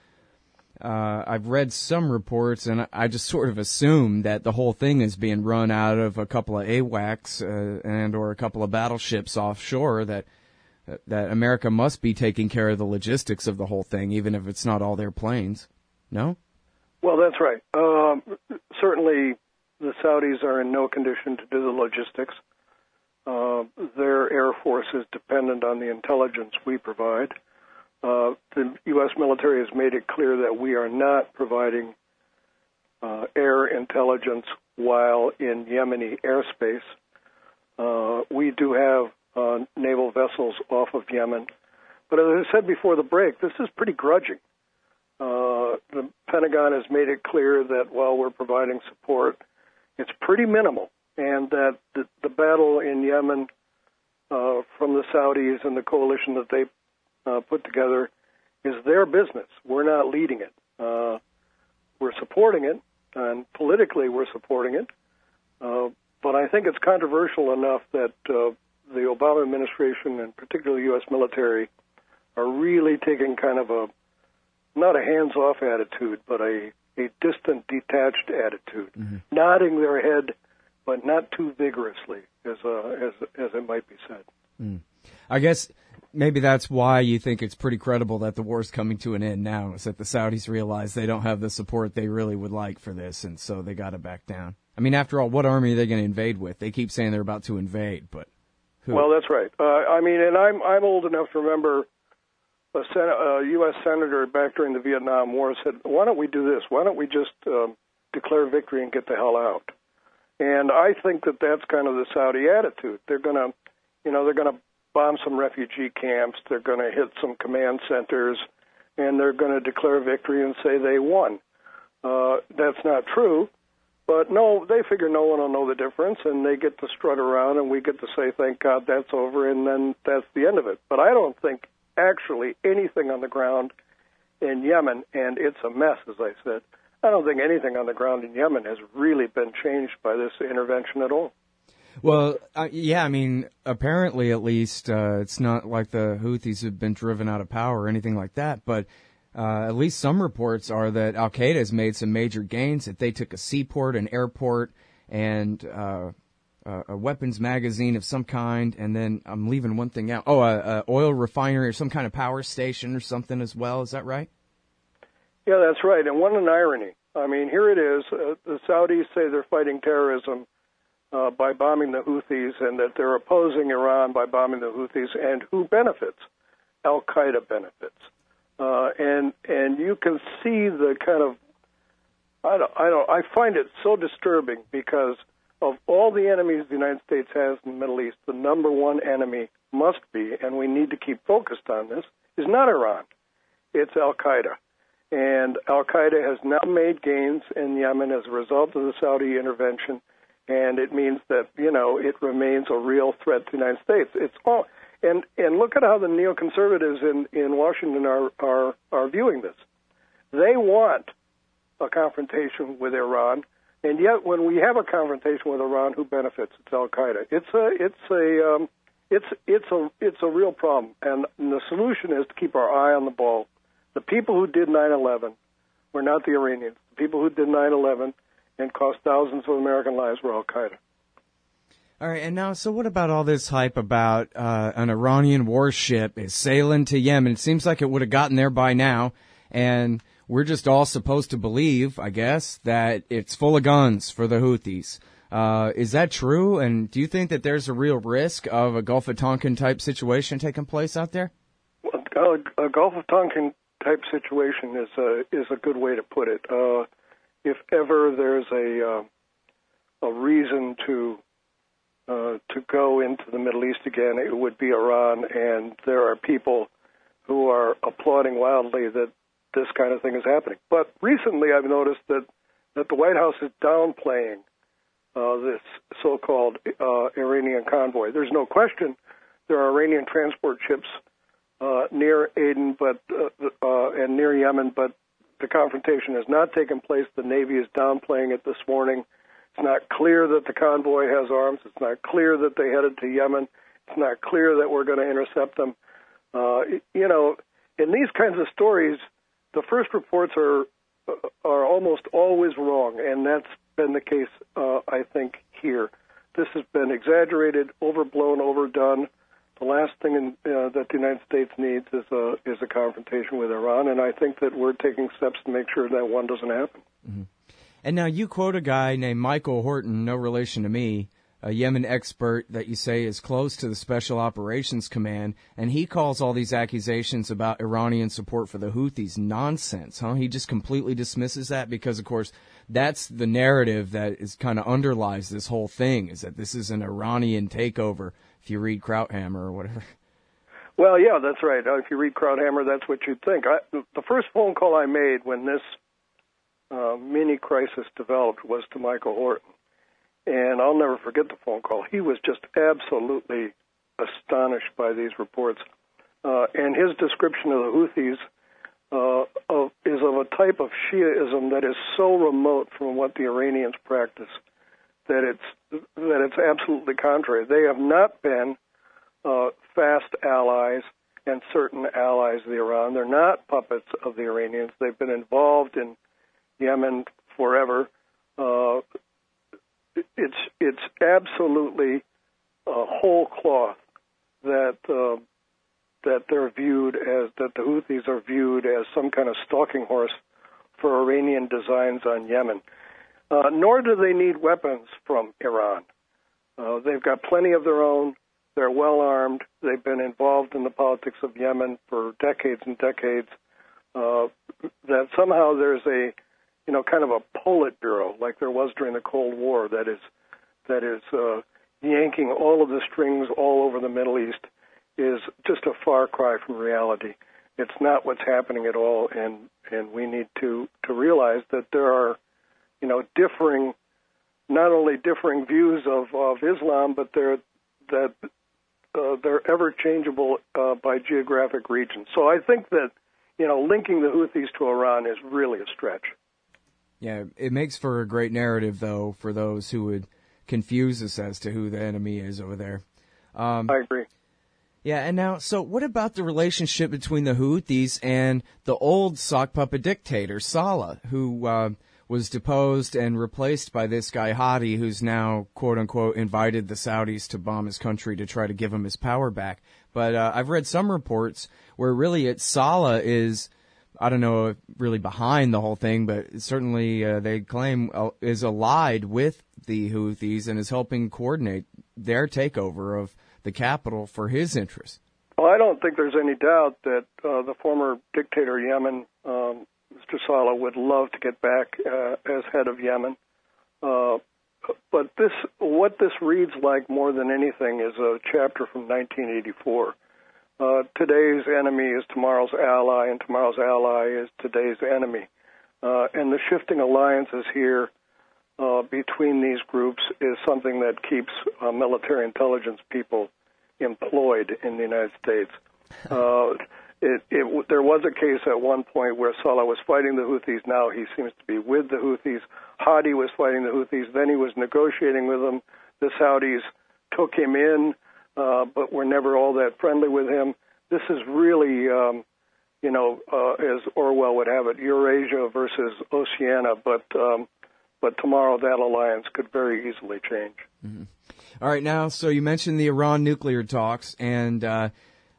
Uh, I've read some reports, and I just sort of assume that the whole thing is being run out of a couple of AWACS uh, and or a couple of battleships offshore. That that America must be taking care of the logistics of the whole thing, even if it's not all their planes. No? Well, that's right. Um, certainly, the Saudis are in no condition to do the logistics. Uh, their air force is dependent on the intelligence we provide. Uh, the U S military has made it clear that we are not providing uh, air intelligence while in Yemeni airspace. Uh, we do have uh, naval vessels off of Yemen. But as I said before the break, this is pretty grudging. Uh, the Pentagon has made it clear that while we're providing support, it's pretty minimal, and that the, the battle in Yemen uh, from the Saudis and the coalition that they Uh, put together is their business. We're not leading it. Uh, we're supporting it, and politically we're supporting it. Uh, but I think it's controversial enough that uh, the Obama administration, and particularly the U S military, are really taking kind of a, not a hands-off attitude, but a, a distant, detached attitude, mm-hmm. nodding their head, but not too vigorously, as, uh, as, as it might be said. Mm. I guess maybe that's why you think it's pretty credible that the war's coming to an end now, is that the Saudis realize they don't have the support they really would like for this, and so they got to back down. I mean, after all, what army are they going to invade with? They keep saying they're about to invade, but who? Well, that's right. Uh, I mean, and I'm I'm old enough to remember a, Sen- a U S senator back during the Vietnam War said, why don't we do this? Why don't we just um, declare victory and get the hell out? And I think that that's kind of the Saudi attitude. They're going to, you know, they're going to bomb some refugee camps, they're going to hit some command centers, and they're going to declare victory and say they won. Uh, that's not true, but no, they figure no one will know the difference, and they get to strut around, and we get to say, thank God that's over, and then that's the end of it. But I don't think actually anything on the ground in Yemen, and it's a mess, as I said, I don't think anything on the ground in Yemen has really been changed by this intervention at all. Well, uh, yeah, I mean, apparently at least uh, it's not like the Houthis have been driven out of power or anything like that, but uh, at least some reports are that Al-Qaeda has made some major gains, that they took a seaport, an airport, and uh, uh, a weapons magazine of some kind, and then I'm leaving one thing out. Oh, a, a oil refinery or some kind of power station or something as well. Is that right? Yeah, that's right. And what an irony. I mean, here it is. Uh, the Saudis say they're fighting terrorism uh, by bombing the Houthis, and that they're opposing Iran by bombing the Houthis. And who benefits? Al-Qaeda benefits. Uh, and and you can see the kind of, I don't, I don't, I find it so disturbing because of all the enemies the United States has in the Middle East, the number one enemy must be, and we need to keep focused on this, is not Iran. It's Al-Qaeda. And Al-Qaeda has now made gains in Yemen as a result of the Saudi intervention, and it means that, you know, it remains a real threat to the United States. It's all, and, and look at how the neoconservatives in, in Washington are, are, are viewing this. They want a confrontation with Iran, and yet when we have a confrontation with Iran, who benefits? It's Al-Qaeda. It's a, it's a, um, it's, it's a, it's a real problem, and the solution is to keep our eye on the ball. The people who did nine eleven were not the Iranians. The people who did nine eleven and cost thousands of American lives were Al-Qaeda. All right, and now, so what about all this hype about uh, an Iranian warship is sailing to Yemen? It seems like it would have gotten there by now, and we're just all supposed to believe, I guess, that it's full of guns for the Houthis. Uh, is that true? And do you think that there's a real risk of a Gulf of Tonkin type situation taking place out there? Well, a Gulf of Tonkin type situation is a is a good way to put it. Uh, if ever there's a uh, a reason to uh, to go into the Middle East again, it would be Iran, and there are people who are applauding wildly that this kind of thing is happening. But recently, I've noticed that that the White House is downplaying uh, this so-called uh, Iranian convoy. There's no question there are Iranian transport ships Uh, near Aden, but uh, uh, and near Yemen, but the confrontation has not taken place. The Navy is downplaying it this morning. It's not clear that the convoy has arms. It's not clear that they headed to Yemen. It's not clear that we're going to intercept them. Uh, you know, in these kinds of stories, the first reports are are almost always wrong, and that's been the case, uh, I think, here. This has been exaggerated, overblown, overdone. The last thing in, uh, that the United States needs is a is a confrontation with Iran, and I think that we're taking steps to make sure that one doesn't happen. Mm-hmm. And now you quote a guy named Michael Horton, no relation to me, a Yemen expert that you say is close to the Special Operations Command, and he calls all these accusations about Iranian support for the Houthis nonsense, huh? He just completely dismisses that because, of course, that's the narrative that is kind of underlies this whole thing, is that this is an Iranian takeover, if you read Krauthammer or whatever. Well, yeah, that's right. Uh, if you read Krauthammer, that's what you'd think. I, the first phone call I made when this uh, mini-crisis developed was to Michael Horton. And I'll never forget the phone call. He was just absolutely astonished by these reports. Uh, and his description of the Houthis uh, of, is of a type of Shiaism that is so remote from what the Iranians practice that it's that it's absolutely contrary. They have not been uh, fast allies and certain allies of Iran. They're not puppets of the Iranians. They've been involved in Yemen forever. Uh, it's it's absolutely uh, whole cloth that uh, that they're viewed as that the Houthis are viewed as some kind of stalking horse for Iranian designs on Yemen. Uh, nor do they need weapons from Iran. Uh, they've got plenty of their own. They're well armed. They've been involved in the politics of Yemen for decades and decades. Uh, that somehow there's a, you know, kind of a Politburo like there was during the Cold War that is that is uh, yanking all of the strings all over the Middle East is just a far cry from reality. It's not what's happening at all, and and we need to to realize that there are, you know, differing, not only differing views of, of Islam, but they're that uh, they're ever changeable uh, by geographic region. So I think that, you know, linking the Houthis to Iran is really a stretch. Yeah, it makes for a great narrative, though, for those who would confuse us as to who the enemy is over there. Um, I agree. Yeah, and now, so what about the relationship between the Houthis and the old sock puppet dictator, Saleh, who uh, was deposed and replaced by this guy Hadi, who's now, quote-unquote, invited the Saudis to bomb his country to try to give him his power back. But uh, I've read some reports where really it's Saleh is, I don't know, really behind the whole thing, but certainly uh, they claim uh, is allied with the Houthis and is helping coordinate their takeover of the capital for his interests. Well, I don't think there's any doubt that uh, the former dictator of Yemen, um, Mister Saleh, would love to get back uh, as head of Yemen. Uh, but this, what this reads like more than anything is a chapter from nineteen eighty-four. Uh, today's enemy is tomorrow's ally, and tomorrow's ally is today's enemy. Uh, and the shifting alliances here uh, between these groups is something that keeps uh, military intelligence people employed in the United States. Uh, it, it, there was a case at one point where Saleh was fighting the Houthis. Now he seems to be with the Houthis. Hadi was fighting the Houthis. Then he was negotiating with them. The Saudis took him in, uh, but were never all that friendly with him. This is really, um, you know, uh, as Orwell would have it, Eurasia versus Oceania. But um, but tomorrow that alliance could very easily change. Mm-hmm. All right, now, so you mentioned the Iran nuclear talks, and uh,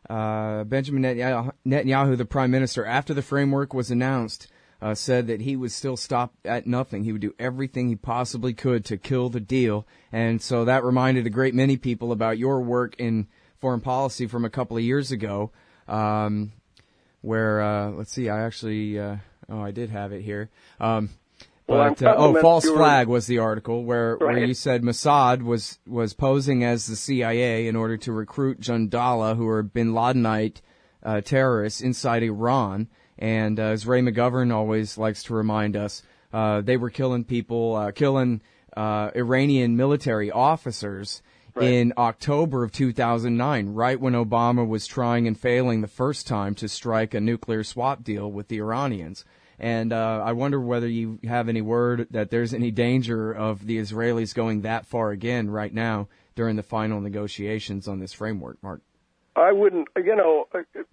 uh, Benjamin Netanyahu, the prime minister, after the framework was announced, uh, said that he would still stop at nothing. He would do everything he possibly could to kill the deal, and so that reminded a great many people about your work in foreign policy from a couple of years ago, um, where, uh, let's see, I actually, uh, oh, I did have it here. Um, But, uh, oh, False Flag was the article where, right. where you said Mossad was, was posing as the C I A in order to recruit Jandala, who are bin Ladenite uh, terrorists inside Iran. And uh, as Ray McGovern always likes to remind us, uh, they were killing people, uh, killing uh, Iranian military officers right. in October of two thousand nine, right when Obama was trying and failing the first time to strike a nuclear swap deal with the Iranians. And uh, I wonder whether you have any word that there's any danger of the Israelis going that far again right now during the final negotiations on this framework, Mark. I wouldn't, you know,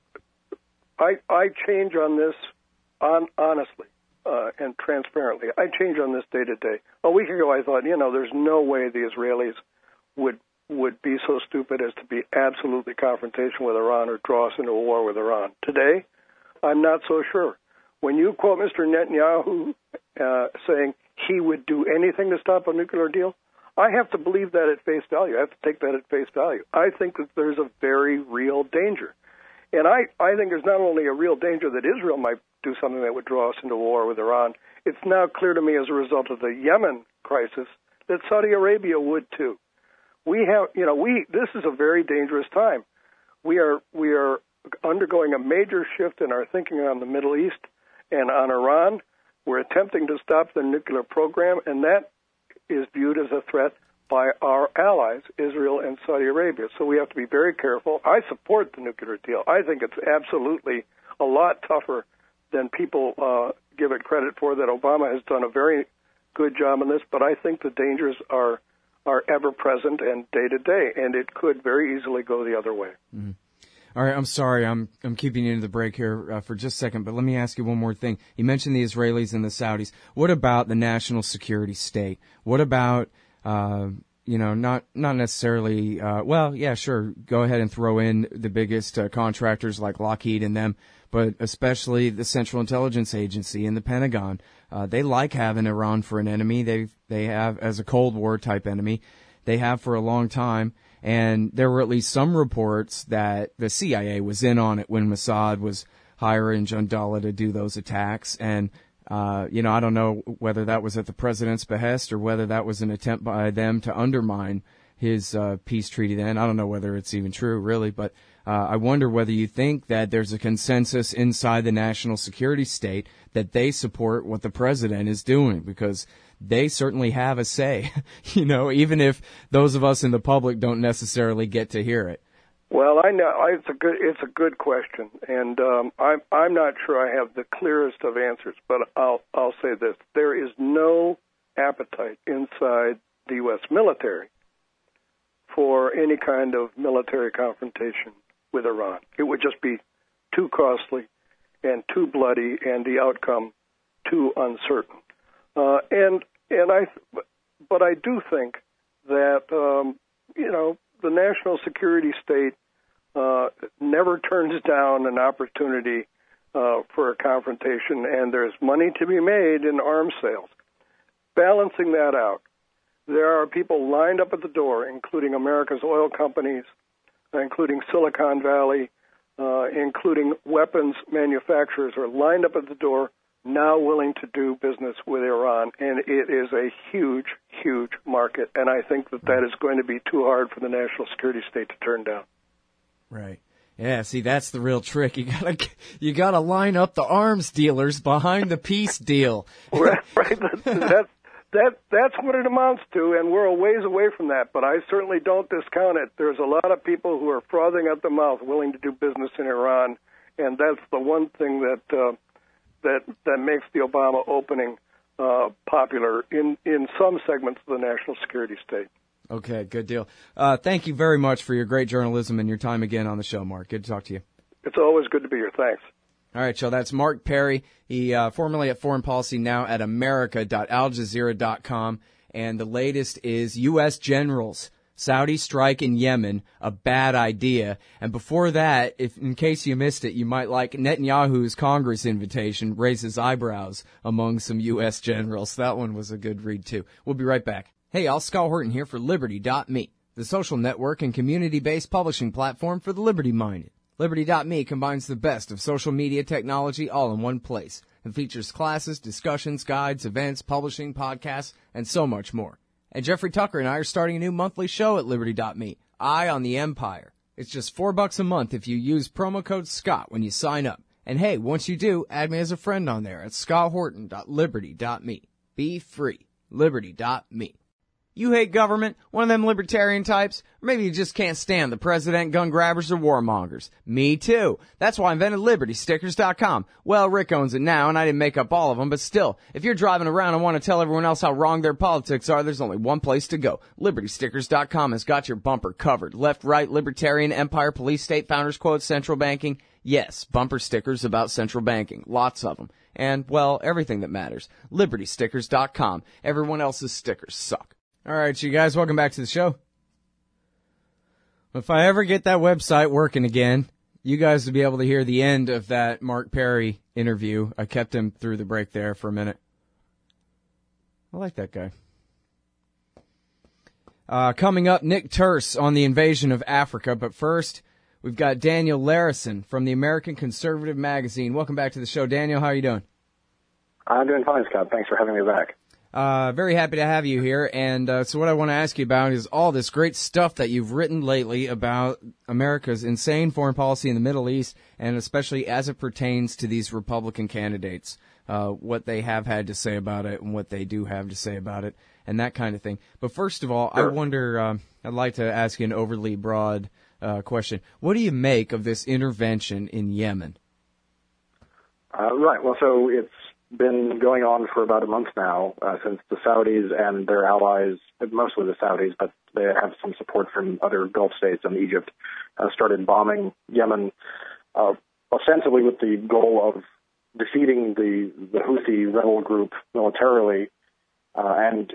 I I change on this on, honestly uh, and transparently. I change on this day to day. A week ago I thought, you know, there's no way the Israelis would would be so stupid as to be absolutely confrontational with Iran or draw us into a war with Iran. Today, I'm not so sure. When you quote Mister Netanyahu uh, saying he would do anything to stop a nuclear deal, I have to believe that at face value. I have to take that at face value. I think that there's a very real danger. And I, I think there's not only a real danger that Israel might do something that would draw us into war with Iran, it's now clear to me as a result of the Yemen crisis that Saudi Arabia would too. We have, you know, we this is a very dangerous time. We are we are undergoing a major shift in our thinking on the Middle East and on Iran. We're attempting to stop the nuclear program, and that is viewed as a threat by our allies, Israel and Saudi Arabia. So we have to be very careful. I support the nuclear deal. I think it's absolutely a lot tougher than people uh, give it credit for, that Obama has done a very good job on this, but I think the dangers are are ever present and day to day, and it could very easily go the other way. Mm-hmm. All right, I'm sorry, I'm I'm keeping you to the break here uh, for just a second, but let me ask you one more thing. You mentioned the Israelis and the Saudis. What about the national security state? What about, uh, you know, not not necessarily, uh, well, yeah, sure, go ahead and throw in the biggest uh, contractors like Lockheed and them, but especially the Central Intelligence Agency and the Pentagon. Uh, they like having Iran for an enemy. They they have as a Cold War type enemy. They have for a long time. And there were at least some reports that the C I A was in on it when Mossad was hiring Jandala to do those attacks. And, uh, you know, I don't know whether that was at the president's behest or whether that was an attempt by them to undermine his uh, peace treaty then. I don't know whether it's even true, really. But uh, I wonder whether you think that there's a consensus inside the national security state that they support what the president is doing, because they certainly have a say, you know, even if those of us in the public don't necessarily get to hear it. Well, I know I, it's a good it's a good question, and um, I'm I'm not sure I have the clearest of answers, but I'll I'll say this: there is no appetite inside the U S military for any kind of military confrontation with Iran. It would just be too costly and too bloody, and the outcome too uncertain. Uh, and and I, but I do think that um, you know the national security state uh, never turns down an opportunity uh, for a confrontation, and there's money to be made in arms sales. Balancing that out, there are people lined up at the door, including America's oil companies, including Silicon Valley, uh, including weapons manufacturers, are lined up at the door, now willing to do business with Iran, and it is a huge, huge market, and I think that that is going to be too hard for the national security state to turn down. Right. Yeah, see, that's the real trick. You gotta, you gotta line up the arms dealers behind the peace deal. Right, right. That, that, that's what it amounts to, and we're a ways away from that, but I certainly don't discount it. There's a lot of people who are frothing at the mouth willing to do business in Iran, and that's the one thing that, uh, that, that makes the Obama opening uh, popular in, in some segments of the national security state. Okay, good deal. Uh, thank you very much for your great journalism and your time again on the show, Mark. Good to talk to you. It's always good to be here. Thanks. All right, so that's Mark Perry. He uh, formerly at Foreign Policy, now at America dot al jazeera dot com. And the latest is U S generals. Saudi strike in Yemen, a bad idea. And before that, if in case you missed it, you might like Netanyahu's Congress invitation raises eyebrows among some U S generals. That one was a good read, too. We'll be right back. Hey, I'll Scott Horton here for Liberty dot me, the social network and community-based publishing platform for the liberty-minded. Liberty dot me combines the best of social media technology all in one place and features classes, discussions, guides, events, publishing, podcasts, and so much more. And Jeffrey Tucker and I are starting a new monthly show at Liberty dot me, Eye on the Empire. It's just four bucks a month if you use promo code Scott when you sign up. And hey, once you do, add me as a friend on there at scott horton dot liberty dot me. Be free. Liberty dot me. You hate government, one of them libertarian types, or maybe you just can't stand the president, gun grabbers, or warmongers. Me too. That's why I invented Liberty Stickers dot com. Well, Rick owns it now, and I didn't make up all of them, but still, if you're driving around and want to tell everyone else how wrong their politics are, there's only one place to go. Liberty Stickers dot com has got your bumper covered. Left, right, libertarian, empire, police, state, founders quotes, central banking. Yes, bumper stickers about central banking. Lots of them. And, well, everything that matters. Liberty Stickers dot com. Everyone else's stickers suck. All right, you guys, welcome back to the show. If I ever get that website working again, you guys will be able to hear the end of that Mark Perry interview. I kept him through the break there for a minute. I like that guy. Uh, coming up, Nick Turse on the invasion of Africa. But first, we've got Daniel Larison from the American Conservative Magazine. Welcome back to the show. Daniel, how are you doing? I'm doing fine, Scott. Thanks for having me back. Uh, very happy to have you here. And uh, so what I want to ask you about is all this great stuff that you've written lately about America's insane foreign policy in the Middle East, and especially as it pertains to these Republican candidates, uh, what they have had to say about it and what they do have to say about it, and that kind of thing. But first of all, sure. I wonder, um, I'd like to ask you an overly broad uh, question. What do you make of this intervention in Yemen? Uh, right. Well, so it's been going on for about a month now, uh, since the Saudis and their allies, mostly the Saudis, but they have some support from other Gulf states and Egypt, uh, started bombing Yemen, uh, ostensibly with the goal of defeating the, the Houthi rebel group militarily, uh, and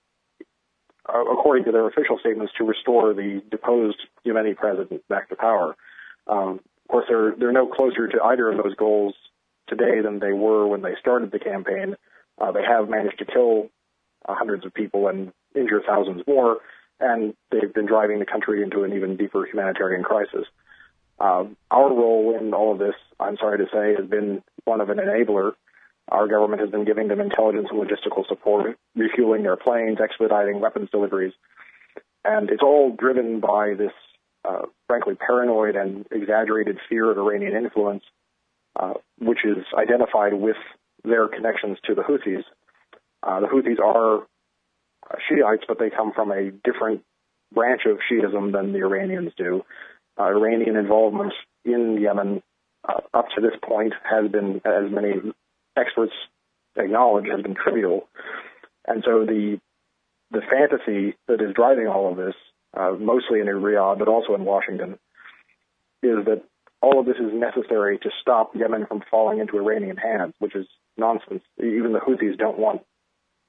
uh, according to their official statements, to restore the deposed Yemeni president back to power. Um, of course, they're, they're no closer to either of those goals today than they were when they started the campaign. Uh, they have managed to kill uh, hundreds of people and injure thousands more, and they've been driving the country into an even deeper humanitarian crisis. Uh, our role in all of this, I'm sorry to say, has been one of an enabler. Our government has been giving them intelligence and logistical support, refueling their planes, expediting weapons deliveries, and it's all driven by this, uh, frankly, paranoid and exaggerated fear of Iranian influence, Uh, which is identified with their connections to the Houthis. Uh, the Houthis are Shiites, but they come from a different branch of Shiism than the Iranians do. Uh, Iranian involvement in Yemen uh, up to this point has been, as many experts acknowledge, has been trivial. And so the the fantasy that is driving all of this, uh, mostly in Riyadh, but also in Washington, is that all of this is necessary to stop Yemen from falling into Iranian hands, which is nonsense. Even the Houthis don't want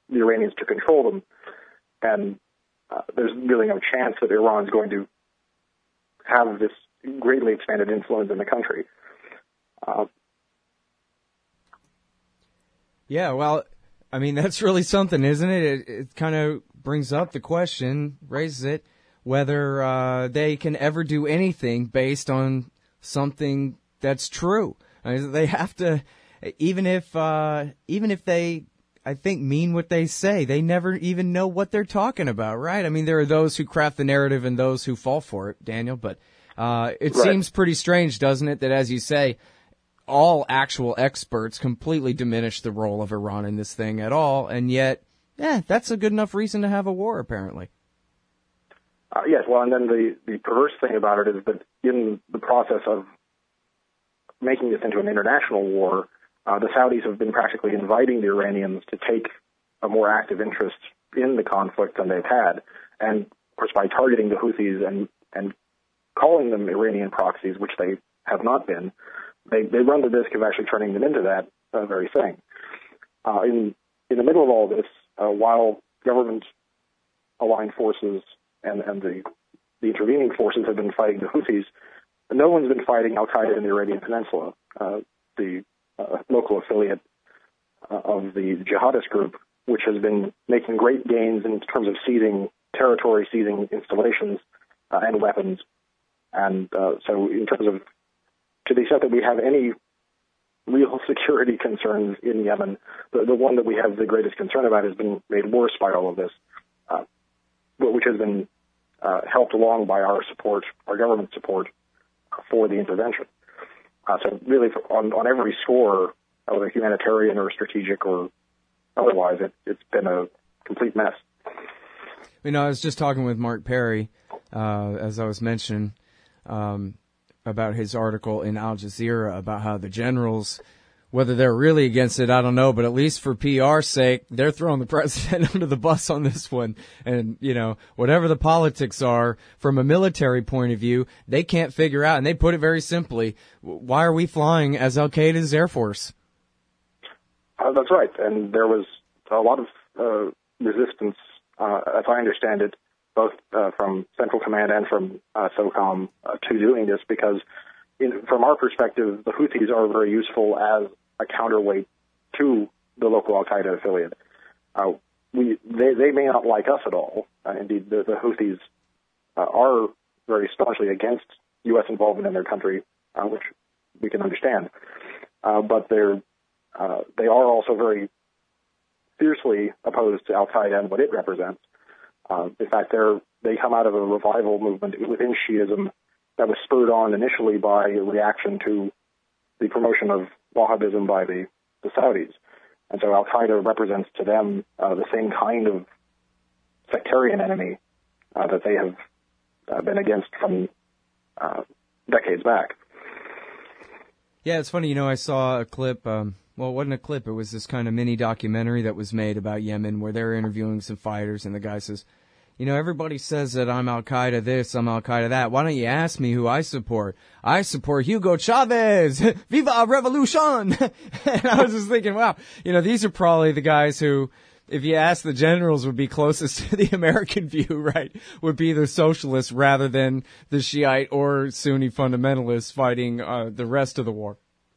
the Iranians to control them. And uh, there's really no chance that Iran's going to have this greatly expanded influence in the country. Uh, yeah, well, I mean, that's really something, isn't it? It, it kind of brings up the question, raises it, whether uh, they can ever do anything based on something that's true. I mean, they have to, even if uh, even if they, I think, mean what they say, they never even know what they're talking about, right? I mean, there are those who craft the narrative and those who fall for it, Daniel, but uh, it right. seems pretty strange, doesn't it, that, as you say, all actual experts completely diminish the role of Iran in this thing at all, and yet, eh, that's a good enough reason to have a war, apparently. Uh, yes, well, and then the, the perverse thing about it is that in the process of making this into an international war, uh, the Saudis have been practically inviting the Iranians to take a more active interest in the conflict than they've had. And, of course, by targeting the Houthis and, and calling them Iranian proxies, which they have not been, they, they run the risk of actually turning them into that uh, very thing. Uh, in, in the middle of all this, uh, while government-aligned forces and, and the, the intervening forces have been fighting the Houthis, no one's been fighting al-Qaeda in the Arabian Peninsula. Uh, the uh, local affiliate uh, of the jihadist group, which has been making great gains in terms of seizing territory, seizing installations uh, and weapons. And uh, so in terms of, to the extent that we have any real security concerns in Yemen, the, the one that we have the greatest concern about has been made worse by all of this, uh, which has been uh, helped along by our support, our government support for the intervention. Uh, so really, for, on, on every score, whether humanitarian or strategic or otherwise, it, it's been a complete mess. You know, I was just talking with Mark Perry, uh, as I was mentioning, um, about his article in Al Jazeera about how the generals, whether they're really against it, I don't know, but at least for P R's sake, they're throwing the president under the bus on this one. And, you know, whatever the politics are, from a military point of view, they can't figure out, and they put it very simply, why are we flying as Al-Qaeda's Air Force? Uh, that's right. And there was a lot of uh, resistance, uh, as I understand it, both uh, from Central Command and from uh, SOCOM uh, to doing this, because in, from our perspective, the Houthis are very useful as a counterweight to the local Al-Qaeda affiliate. Uh, we, they, they may not like us at all. Uh, indeed, the, the Houthis uh, are very staunchly against U S involvement in their country, uh, which we can understand. Uh, but they're, uh, they are also very fiercely opposed to Al-Qaeda and what it represents. Uh, in fact, they're, they come out of a revival movement within Shiism that was spurred on initially by a reaction to the promotion of Wahhabism by the, the Saudis. And so Al-Qaeda represents to them uh, the same kind of sectarian enemy uh, that they have uh, been against from uh, decades back. Yeah, it's funny, you know, I saw a clip, um, well, it wasn't a clip, it was this kind of mini documentary that was made about Yemen where they're interviewing some fighters, and the guy says, you know, everybody says that I'm Al-Qaeda this, I'm Al-Qaeda that. Why don't you ask me who I support? I support Hugo Chavez! Viva Revolution! And I was just thinking, wow, you know, these are probably the guys who, if you ask the generals, would be closest to the American view, right? Would be the socialists rather than the Shiite or Sunni fundamentalists fighting uh, the rest of the war.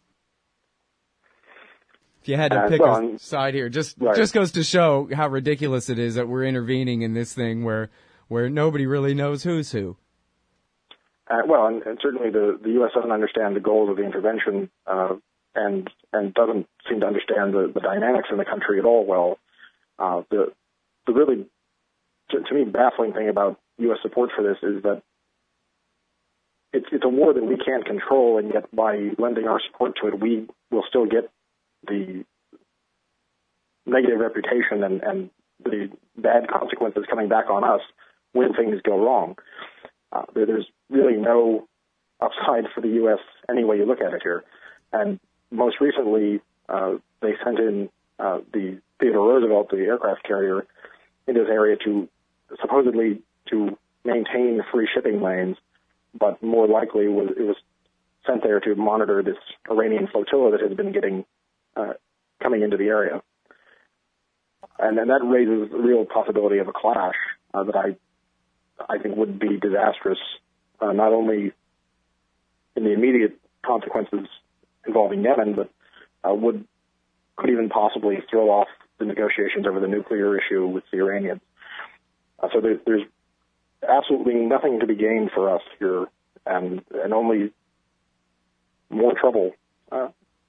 If you had to uh, pick well, a side here, just right. just goes to show how ridiculous it is that we're intervening in this thing where where nobody really knows who's who. Uh, well, and, and certainly the, the U S doesn't understand the goals of the intervention, uh, and and doesn't seem to understand the, the dynamics in the country at all well. Uh, the the really, to, to me, baffling thing about U S support for this is that it's it's a war that we can't control, and yet by lending our support to it, we will still get the negative reputation and, and the bad consequences coming back on us when things go wrong. Uh, there's really no upside for the U S any way you look at it here. And most recently, uh, they sent in uh, the Theodore Roosevelt, the aircraft carrier, into this area to supposedly to maintain free shipping lanes, but more likely was, it was sent there to monitor this Iranian flotilla that has been getting Uh, coming into the area. and, and that raises the real possibility of a clash uh, that I I think would be disastrous, uh, not only in the immediate consequences involving Yemen, but uh, would could even possibly throw off the negotiations over the nuclear issue with the Iranians. Uh, so there, there's absolutely nothing to be gained for us here, and and only more trouble. Uh,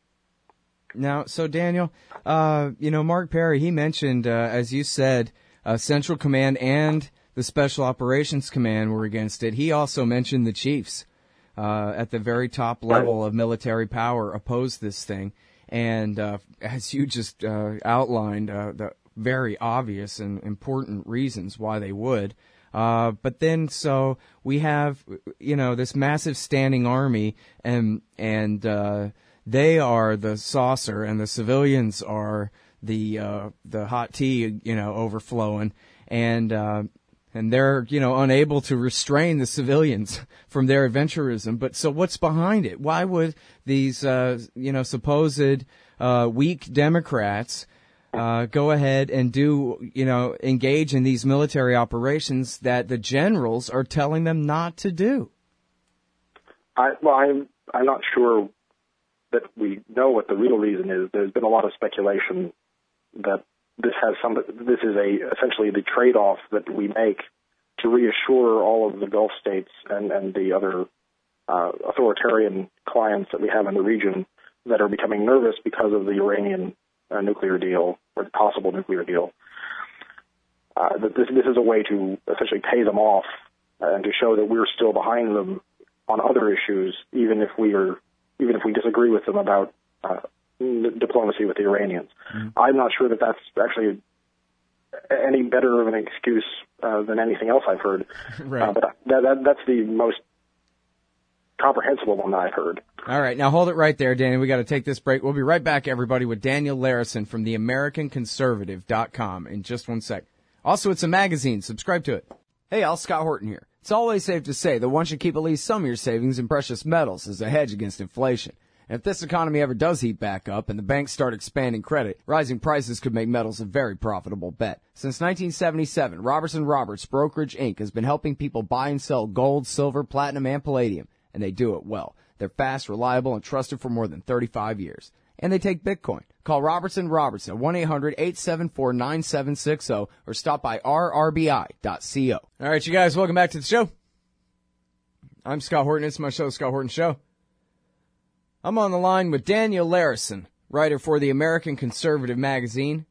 Now, so Daniel, uh, you know, Mark Perry, he mentioned, uh, as you said, uh, Central Command and the Special Operations Command were against it. He also mentioned the chiefs uh, at the very top level of military power opposed this thing. And uh, as you just uh, outlined, uh, the very obvious and important reasons why they would. Uh, but then, so we have, you know, this massive standing army, and and uh, they are the saucer, and the civilians are the uh, the hot tea, you know, overflowing, and uh, and they're, you know, unable to restrain the civilians from their adventurism. But so, what's behind it? Why would these, uh, you know, supposed uh, weak Democrats Uh, go ahead and do, you know, engage in these military operations that the generals are telling them not to do? I, well, I'm, I'm not sure that we know what the real reason is. There's been a lot of speculation that this has some, this is a, essentially the trade-off that we make to reassure all of the Gulf states and, and the other uh, authoritarian clients that we have in the region that are becoming nervous because of the Iranian uh, nuclear deal, or possible nuclear deal. Uh, that this, this is a way to essentially pay them off and to show that we're still behind them on other issues, even if we are, even if we disagree with them about uh, diplomacy with the Iranians. Mm-hmm. I'm not sure that that's actually any better of an excuse uh, than anything else I've heard. Right. Uh, but that, that, that's the most comprehensible one that I've heard. All right, now hold it right there, Danny. We got to take this break. We'll be right back, everybody, with Daniel Larison from the American Conservative dot com in just one sec. Also, it's a magazine. Subscribe to it. Hey, Al, Scott Horton here. It's always safe to say that one should keep at least some of your savings in precious metals as a hedge against inflation. And if this economy ever does heat back up and the banks start expanding credit, rising prices could make metals a very profitable bet. Since nineteen seventy-seven, Robertson Roberts Brokerage Incorporated has been helping people buy and sell gold, silver, platinum, and palladium, and they do it well. They're fast, reliable, and trusted for more than thirty-five years. And they take Bitcoin. Call Robertson Roberts at one eight hundred eight seven four nine seven six zero or stop by r r b i dot co. All right, you guys, welcome back to the show. I'm Scott Horton. It's my show, Scott Horton Show. I'm on the line with Daniel Larison, writer for the American Conservative magazine.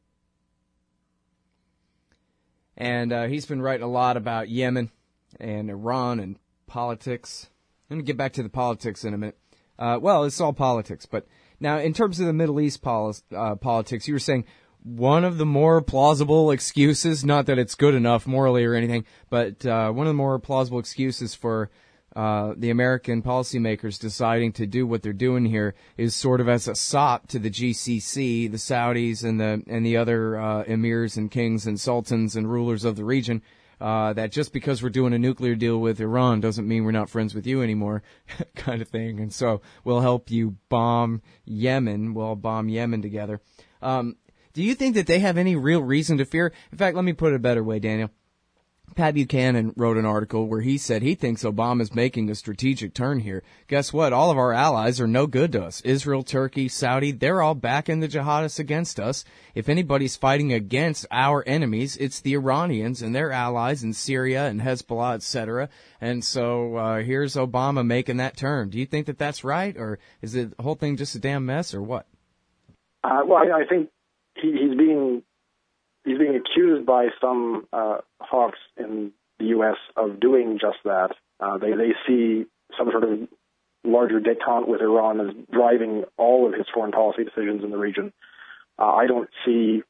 And uh, he's been writing a lot about Yemen and Iran and politics. Let me get back to the politics in a minute. Uh, well, it's all politics, but now in terms of the Middle East poli- uh, politics, you were saying one of the more plausible excuses, not that it's good enough morally or anything, but uh, one of the more plausible excuses for uh, the American policymakers deciding to do what they're doing here is sort of as a sop to the G C C, the Saudis and the and the other uh, emirs and kings and sultans and rulers of the region. Uh, that just because we're doing a nuclear deal with Iran doesn't mean we're not friends with you anymore, kind of thing. And so we'll help you bomb Yemen. We'll bomb Yemen together. Um, do you think that they have any real reason to fear? In fact, let me put it a better way, Daniel. Pat Buchanan wrote an article where he said he thinks Obama's making a strategic turn here. Guess what? All of our allies are no good to us. Israel, Turkey, Saudi, they're all backing the jihadists against us. If anybody's fighting against our enemies, it's the Iranians and their allies in Syria and Hezbollah, et cetera. And so uh, here's Obama making that turn. Do you think that that's right, or is the whole thing just a damn mess, or what? Uh, well, I, I think he, he's being... He's being accused by some uh, hawks in the U S of doing just that. Uh, they they see some sort of larger détente with Iran as driving all of his foreign policy decisions in the region. Uh, I don't see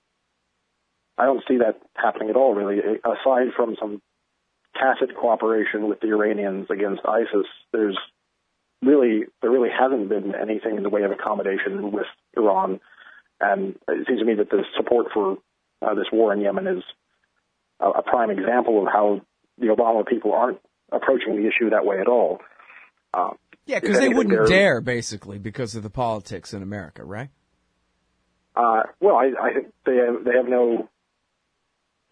I don't see that happening at all, really. Aside from some tacit cooperation with the Iranians against ISIS, there's really there really hasn't been anything in the way of accommodation with Iran. And it seems to me that the support for Uh, this war in Yemen is a, a prime example of how the Obama people aren't approaching the issue that way at all. Uh, yeah, because they wouldn't dare, basically, because of the politics in America, right? Uh, well, I, I think they have, they have no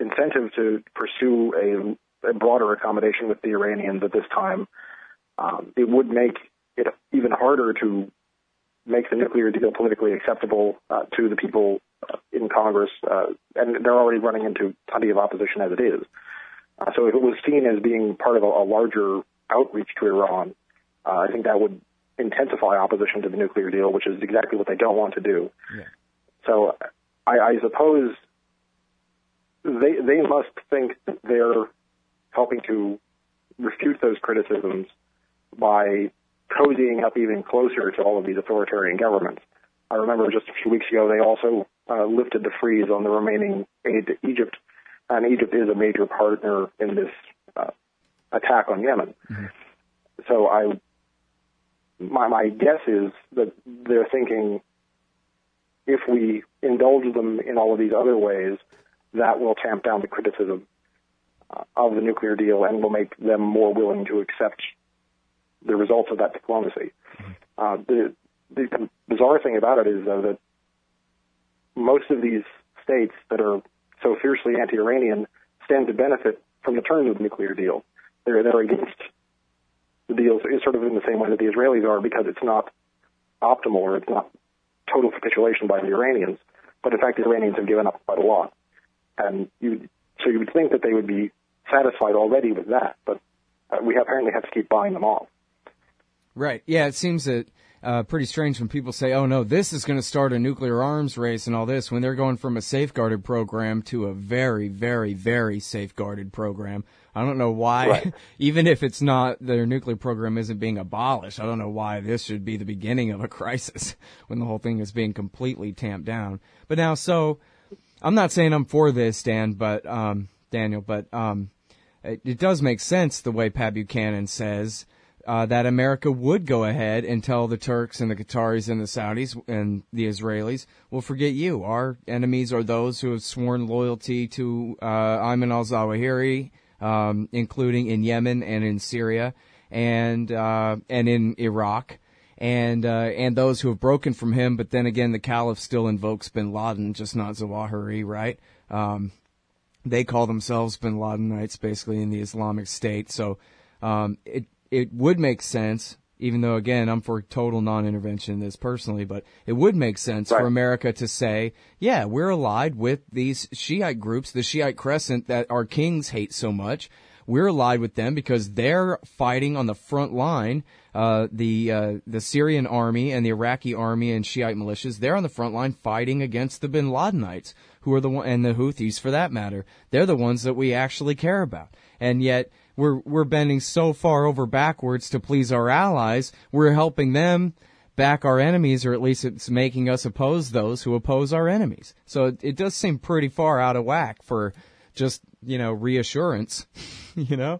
incentive to pursue a, a broader accommodation with the Iranians at this time. Um, it would make it even harder to make the nuclear deal politically acceptable uh, to the people uh, in Congress, uh, and they're already running into plenty of opposition as it is. Uh, so if it was seen as being part of a, a larger outreach to Iran, uh, I think that would intensify opposition to the nuclear deal, which is exactly what they don't want to do. Yeah. So I, I suppose they they must think that they're helping to refute those criticisms by cozying up even closer to all of these authoritarian governments. I remember just a few weeks ago they also uh, lifted the freeze on the remaining aid to Egypt, and Egypt is a major partner in this uh, attack on Yemen. Mm-hmm. So I, my, my guess is that they're thinking if we indulge them in all of these other ways, that will tamp down the criticism uh, of the nuclear deal and will make them more willing to accept the results of that diplomacy. Mm-hmm. Uh, the, the bizarre thing about it is, though, that most of these states that are so fiercely anti-Iranian stand to benefit from the terms of the nuclear deal. They're, they're against the deal sort of in the same way that the Israelis are, because it's not optimal or it's not total capitulation by the Iranians. But in fact, the Iranians have given up quite a lot. And you, so you would think that they would be satisfied already with that, but uh, we apparently have to keep buying them off. Right. Yeah, it seems that uh, pretty strange when people say, oh, no, this is going to start a nuclear arms race and all this, when they're going from a safeguarded program to a very, very, very safeguarded program. I don't know why, right. Even if it's not, their nuclear program isn't being abolished, I don't know why this should be the beginning of a crisis when the whole thing is being completely tamped down. But now, so, I'm not saying I'm for this, Dan, but, um, Daniel, but, um, it, it does make sense the way Pat Buchanan says, Uh, that America would go ahead and tell the Turks and the Qataris and the Saudis and the Israelis, well, forget you. Our enemies are those who have sworn loyalty to uh, Ayman al-Zawahiri, um, including in Yemen and in Syria and uh, and in Iraq, and uh, and those who have broken from him. But then again, the Caliph still invokes bin Laden, just not Zawahiri, right? Um, they call themselves bin Ladenites, basically, in the Islamic State. So um, it. It would make sense, even though, again, I'm for total non-intervention in this personally, but it would make sense right. for America to say, yeah, we're allied with these Shiite groups, the Shiite Crescent that our kings hate so much. We're allied with them because they're fighting on the front line. Uh, the uh, the Syrian army and the Iraqi army and Shiite militias, they're on the front line fighting against the bin Ladenites, who are the one, and the Houthis for that matter. They're the ones that we actually care about. And yet, We're we're bending so far over backwards to please our allies, we're helping them back our enemies, or at least it's making us oppose those who oppose our enemies. So it, it does seem pretty far out of whack for just, you know, reassurance, you know?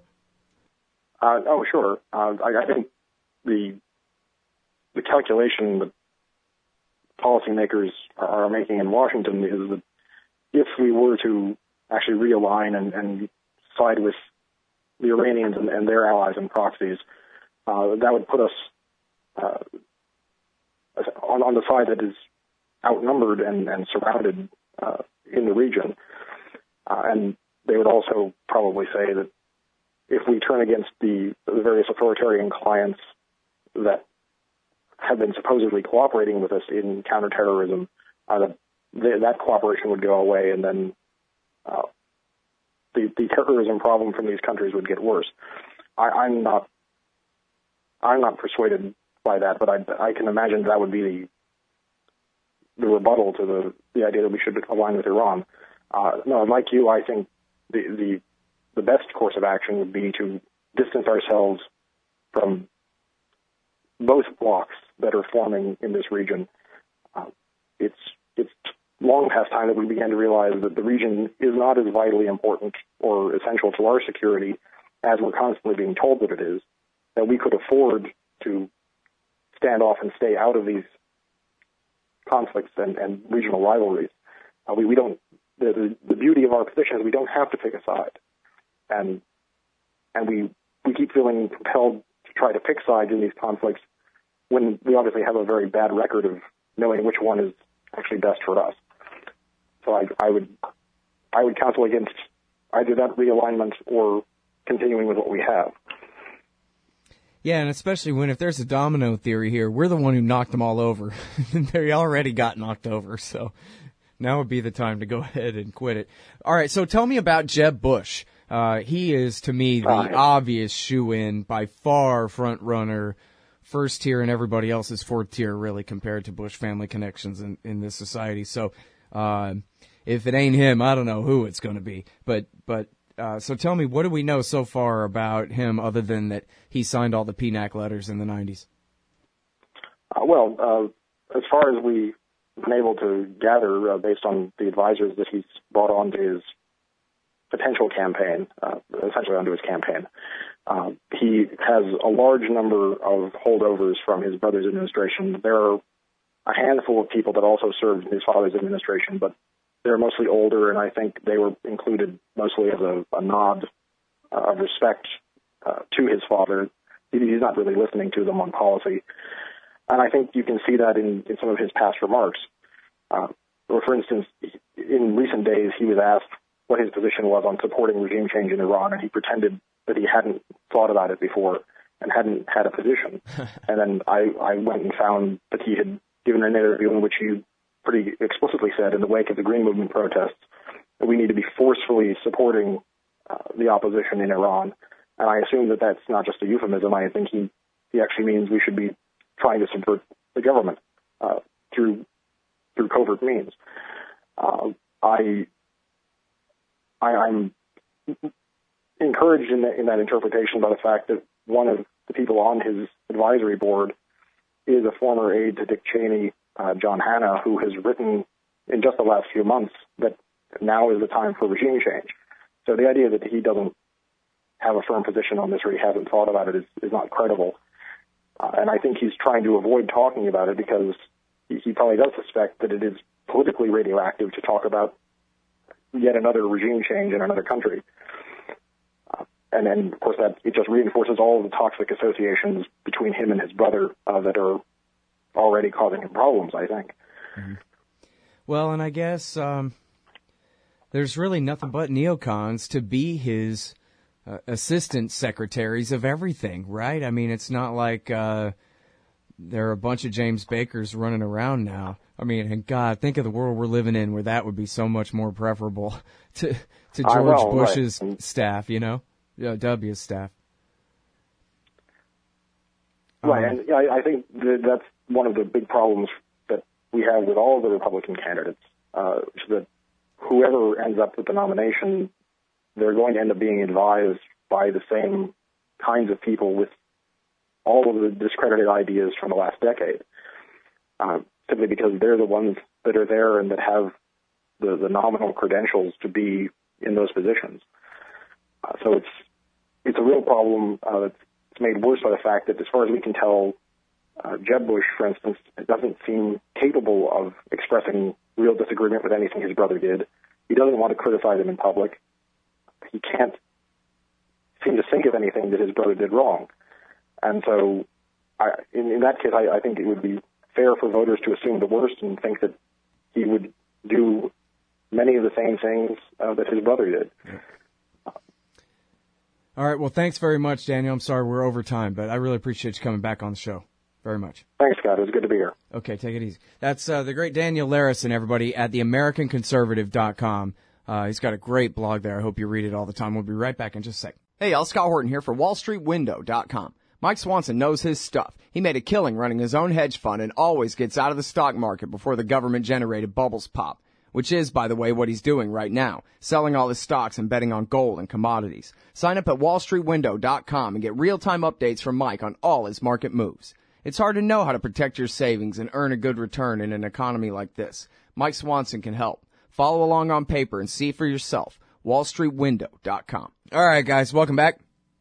Uh, oh, sure. Uh, I, I think the the calculation that policymakers are making in Washington is that if we were to actually realign and, and side with the Iranians and, and their allies and proxies, uh, that would put us uh, on, on the side that is outnumbered and, and surrounded uh, in the region. Uh, and they would also probably say that if we turn against the, the various authoritarian clients that have been supposedly cooperating with us in counterterrorism, uh, that, that cooperation would go away, and then uh, The, the terrorism problem from these countries would get worse. I, I'm not, I'm not persuaded by that, but I, I can imagine that would be the, the rebuttal to the, the idea that we should align with Iran. Uh, no, like you, I think the, the, the best course of action would be to distance ourselves from both blocs that are forming in this region. Uh, it's, it's long past time that we began to realize that the region is not as vitally important or essential to our security as we're constantly being told that it is, that we could afford to stand off and stay out of these conflicts and, and regional rivalries. Uh, we, we don't, the, the, the beauty of our position is we don't have to pick a side. And, and we, we keep feeling compelled to try to pick sides in these conflicts when we obviously have a very bad record of knowing which one is actually best for us. So I, I would I would counsel against either that realignment or continuing with what we have. Yeah, and especially when if there's a domino theory here, we're the one who knocked them all over. They already got knocked over, so now would be the time to go ahead and quit it. All right, so tell me about Jeb Bush. Uh, he is, to me, the uh, obvious shoe-in, by far front runner, first tier, and everybody else is fourth tier, really, compared to Bush family connections in, in this society. So uh, if it ain't him, I don't know who it's going to be. But but uh, so tell me, what do we know so far about him other than that he signed all the P NAC letters in the nineties? Uh, well, uh, as far as we've been able to gather, uh, based on the advisors that he's brought on to his potential campaign, uh, essentially onto his campaign, uh, he has a large number of holdovers from his brother's administration. There are a handful of people that also served in his father's administration, but they're mostly older, and I think they were included mostly as a, a nod uh, of respect uh, to his father. He, he's not really listening to them on policy. And I think you can see that in, in some of his past remarks. Uh, or for instance, in recent days, he was asked what his position was on supporting regime change in Iran, and he pretended that he hadn't thought about it before and hadn't had a position. And then I, I went and found that he had given an interview in which he pretty explicitly said, in the wake of the Green Movement protests, that we need to be forcefully supporting uh, the opposition in Iran. And I assume that that's not just a euphemism. I think he, he actually means we should be trying to subvert the government uh, through through covert means. Uh, I, I I'm encouraged in, the, in that interpretation by the fact that one of the people on his advisory board is a former aide to Dick Cheney, uh, John Hanna, who has written in just the last few months that now is the time for regime change. So the idea that he doesn't have a firm position on this or he hasn't thought about it is, is not credible. Uh, and I think he's trying to avoid talking about it because he, he probably does suspect that it is politically radioactive to talk about yet another regime change in another country. Uh, and then, of course, that it just reinforces all of the toxic associations between him and his brother uh, that are already causing him problems, I think. Mm-hmm. Well, and I guess um, there's really nothing but neocons to be his uh, assistant secretaries of everything, right? I mean, it's not like uh, there are a bunch of James Bakers running around now. I mean, and God, think of the world we're living in where that would be so much more preferable to to George know, Bush's right. staff, you know, uh, W's staff. Right, Um, and I, I think that that's one of the big problems that we have with all of the Republican candidates, uh, is that whoever ends up with the nomination, they're going to end up being advised by the same kinds of people with all of the discredited ideas from the last decade, uh, simply because they're the ones that are there and that have the, the nominal credentials to be in those positions. Uh, so it's it's a real problem uh, that's it's made worse by the fact that, as far as we can tell, uh, Jeb Bush, for instance, doesn't seem capable of expressing real disagreement with anything his brother did. He doesn't want to criticize him in public. He can't seem to think of anything that his brother did wrong. And so, I, in, in that case, I, I think it would be fair for voters to assume the worst and think that he would do many of the same things uh, that his brother did. Yeah. All right. Well, thanks very much, Daniel. I'm sorry we're over time, but I really appreciate you coming back on the show. Very much. Thanks, Scott. It was good to be here. Okay, take it easy. That's uh, the great Daniel Larison, everybody, at the american conservative dot com. Uh, he's got a great blog there. I hope you read it all the time. We'll be right back in just a sec. Hey, y'all. Scott Horton here for wall street window dot com. Mike Swanson knows his stuff. He made a killing running his own hedge fund and always gets out of the stock market before the government-generated bubbles pop, which is, by the way, what he's doing right now, selling all his stocks and betting on gold and commodities. Sign up at wall street window dot com and get real-time updates from Mike on all his market moves. It's hard to know how to protect your savings and earn a good return in an economy like this. Mike Swanson can help. Follow along on paper and see for yourself. wall street window dot com. All right, guys, welcome back.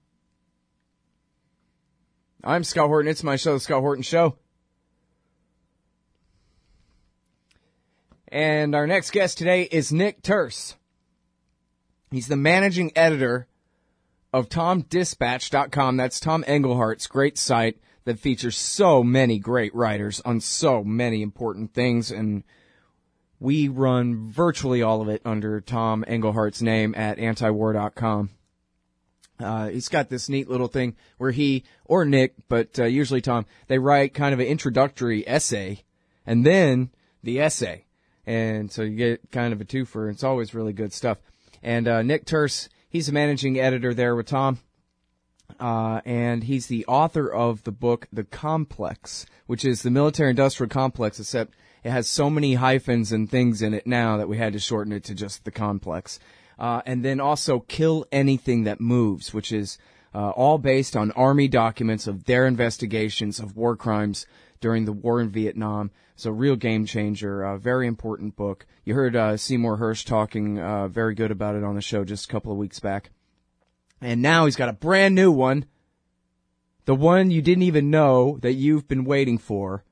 I'm Scott Horton. It's my show, The Scott Horton Show. And our next guest today is Nick Turse. He's the managing editor of tom dispatch dot com. That's Tom Englehart's great site that features so many great writers on so many important things. And we run virtually all of it under Tom Englehart's name at antiwar dot com. Uh, he's got this neat little thing where he, or Nick, but uh, usually Tom, they write kind of an introductory essay and then the essay. And so you get kind of a twofer. It's always really good stuff. And uh, Nick Terse, he's a managing editor there with Tom. Uh, and he's the author of the book The Complex, which is the military-industrial complex, except it has so many hyphens and things in it now that we had to shorten it to just The Complex. Uh, and then also Kill Anything That Moves, which is uh, all based on Army documents of their investigations of war crimes during the war in Vietnam. It's a real game changer, a very important book. You heard uh, Seymour Hersh talking uh, very good about it on the show just a couple of weeks back. And now he's got a brand new one, the one you didn't even know that you've been waiting for,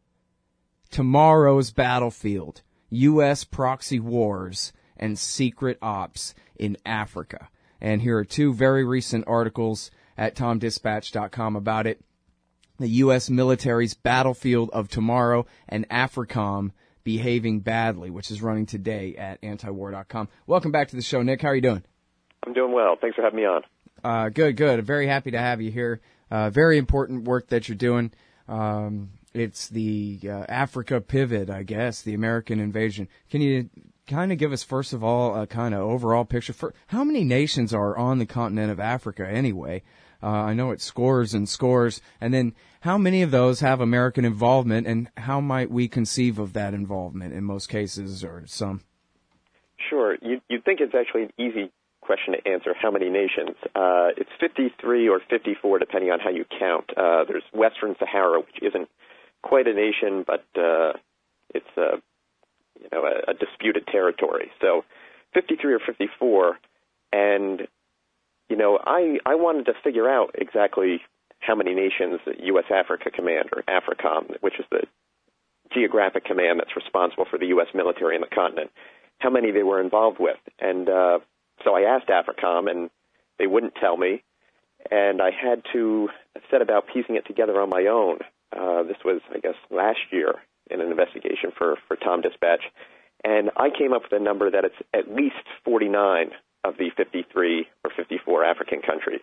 Tomorrow's Battlefield, U S Proxy Wars and Secret Ops in Africa. And here are two very recent articles at tom dispatch dot com about it. The U S military's Battlefield of Tomorrow and AFRICOM behaving badly, which is running today at antiwar dot com. Welcome back to the show, Nick. How are you doing? I'm doing well. Thanks for having me on. Uh, good, good. Very happy to have you here. Uh, very important work that you're doing. Um, it's the uh, Africa pivot, I guess, the American invasion. Can you kind of give us, first of all, a kind of overall picture? For how many nations are on the continent of Africa anyway? Uh, I know it's scores and scores. And then how many of those have American involvement, and how might we conceive of that involvement in most cases or some? Sure. You, you'd think it's actually an easy question to answer, how many nations. Uh, it's fifty-three or fifty-four, depending on how you count. Uh, there's Western Sahara, which isn't quite a nation, but uh, it's a, you know, a, a disputed territory. So fifty-three or fifty-four, and, you know, I, I wanted to figure out exactly how many nations the U S Africa Command, or AFRICOM, which is the geographic command that's responsible for the U S military in the continent, how many they were involved with. And uh, so I asked AFRICOM, and they wouldn't tell me, and I had to set about piecing it together on my own. Uh, this was, I guess, last year in an investigation for, for Tom Dispatch, and I came up with a number that it's at least forty-nine of the fifty-three or fifty-four African countries.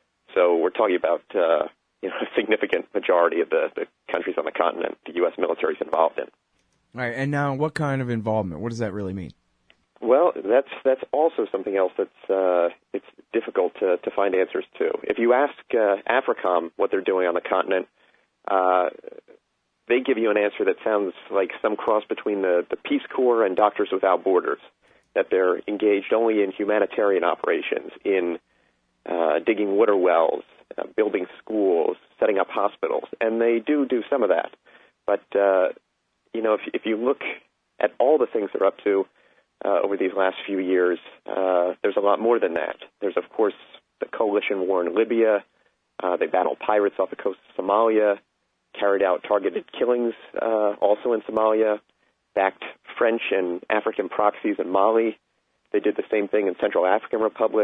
So we're talking about uh, you know, a significant majority of the, the countries on the continent the U S military is involved in. All right, and now what kind of involvement? What does that really mean? Well, that's that's also something else that's uh, it's difficult to, to find answers to. If you ask uh, AFRICOM what they're doing on the continent, uh, they give you an answer that sounds like some cross between the, the Peace Corps and Doctors Without Borders, that they're engaged only in humanitarian operations, in uh, digging water wells, uh, building schools, setting up hospitals, and they do do some of that. But, uh, you know, if, if you look at all the things they're up to, Uh, over these last few years, uh, there's a lot more than that. There's, of course, the coalition war in Libya. Uh, they battled pirates off the coast of Somalia, carried out targeted killings uh, also in Somalia, backed French and African proxies in Mali. They did the same thing in Central African Republic.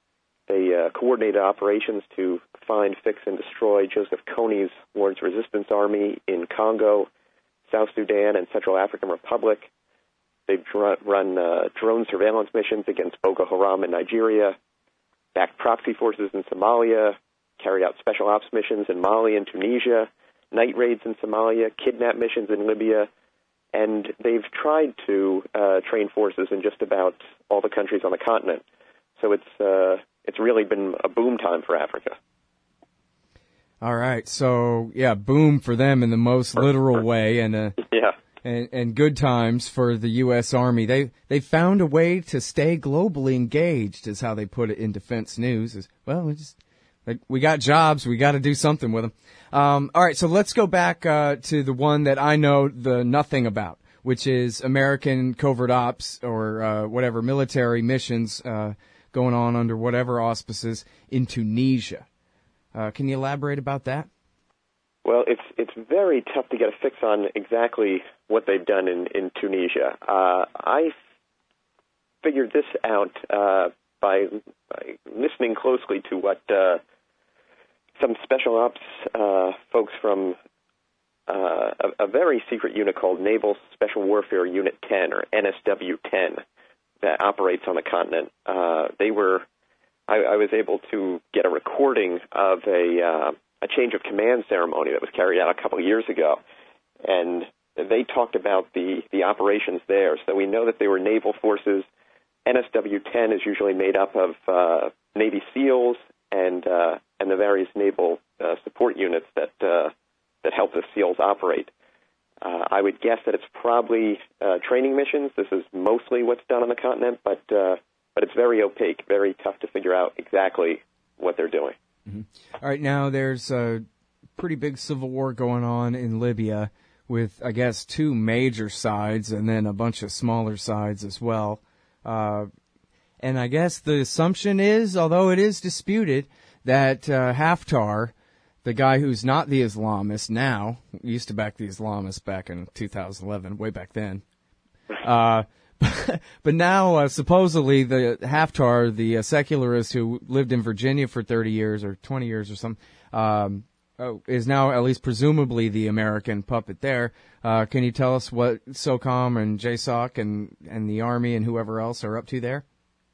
They uh, coordinated operations to find, fix, and destroy Joseph Kony's Lord's Resistance Army in Congo, South Sudan, and Central African Republic. They've run uh, drone surveillance missions against Boko Haram in Nigeria, backed proxy forces in Somalia, carried out special ops missions in Mali and Tunisia, night raids in Somalia, kidnap missions in Libya, and they've tried to uh, train forces in just about all the countries on the continent. So it's uh, it's really been a boom time for Africa. All right, so yeah, boom for them in the most literal way, and uh, yeah. And, and good times for the U S Army. They they found a way to stay globally engaged, is how they put it in Defense News. Is well, we just like, we got jobs, we got to do something with them. Um, all right, so let's go back uh, to the one that I know the nothing about, which is American covert ops or uh, whatever military missions uh, going on under whatever auspices in Tunisia. Uh, can you elaborate about that? Well, it's it's very tough to get a fix on exactly what they've done in, in Tunisia. Uh, I figured this out uh, by, by listening closely to what uh, some special ops uh, folks from uh, a, a very secret unit called Naval Special Warfare Unit ten, or N S W ten, that operates on the continent. Uh, they were, I, I was able to get a recording of a, uh, a change of command ceremony that was carried out a couple of years ago, and they talked about the, the operations there. So we know that they were naval forces. N S W ten is usually made up of uh, Navy SEALs and uh, and the various naval uh, support units that uh, that help the SEALs operate. Uh, I would guess that it's probably uh, training missions. This is mostly what's done on the continent, but uh, but it's very opaque, very tough to figure out exactly what they're doing. Mm-hmm. All right, now there's a pretty big civil war going on in Libya with, I guess, two major sides and then a bunch of smaller sides as well. Uh, and I guess the assumption is, although it is disputed, that uh, Haftar, the guy who's not the Islamist now, used to back the Islamists back in two thousand eleven, way back then, uh, but now uh, supposedly the Haftar, the uh, secularist who lived in Virginia for thirty years or twenty years or something, um, oh, is now at least presumably the American puppet there. Uh, can you tell us what SOCOM and J SOC and, and the Army and whoever else are up to there?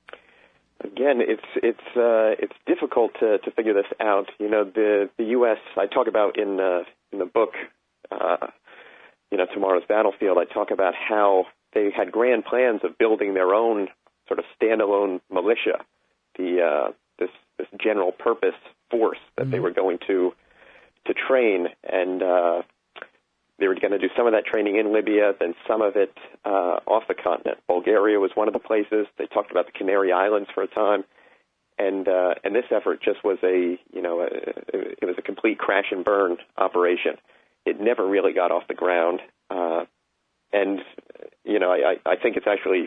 Again, it's it's uh, it's difficult to, to figure this out. You know, the the U S I talk about in uh, in the book, uh, you know, Tomorrow's Battlefield. I talk about how they had grand plans of building their own sort of standalone militia, the uh, this this general purpose force that mm-hmm. they were going to to train, and uh, they were going to do some of that training in Libya, then some of it uh, off the continent. Bulgaria was one of the places. They talked about the Canary Islands for a time, and uh, and this effort just was a you know a, it was a complete crash and burn operation. It never really got off the ground, uh, and you know I, I think it's actually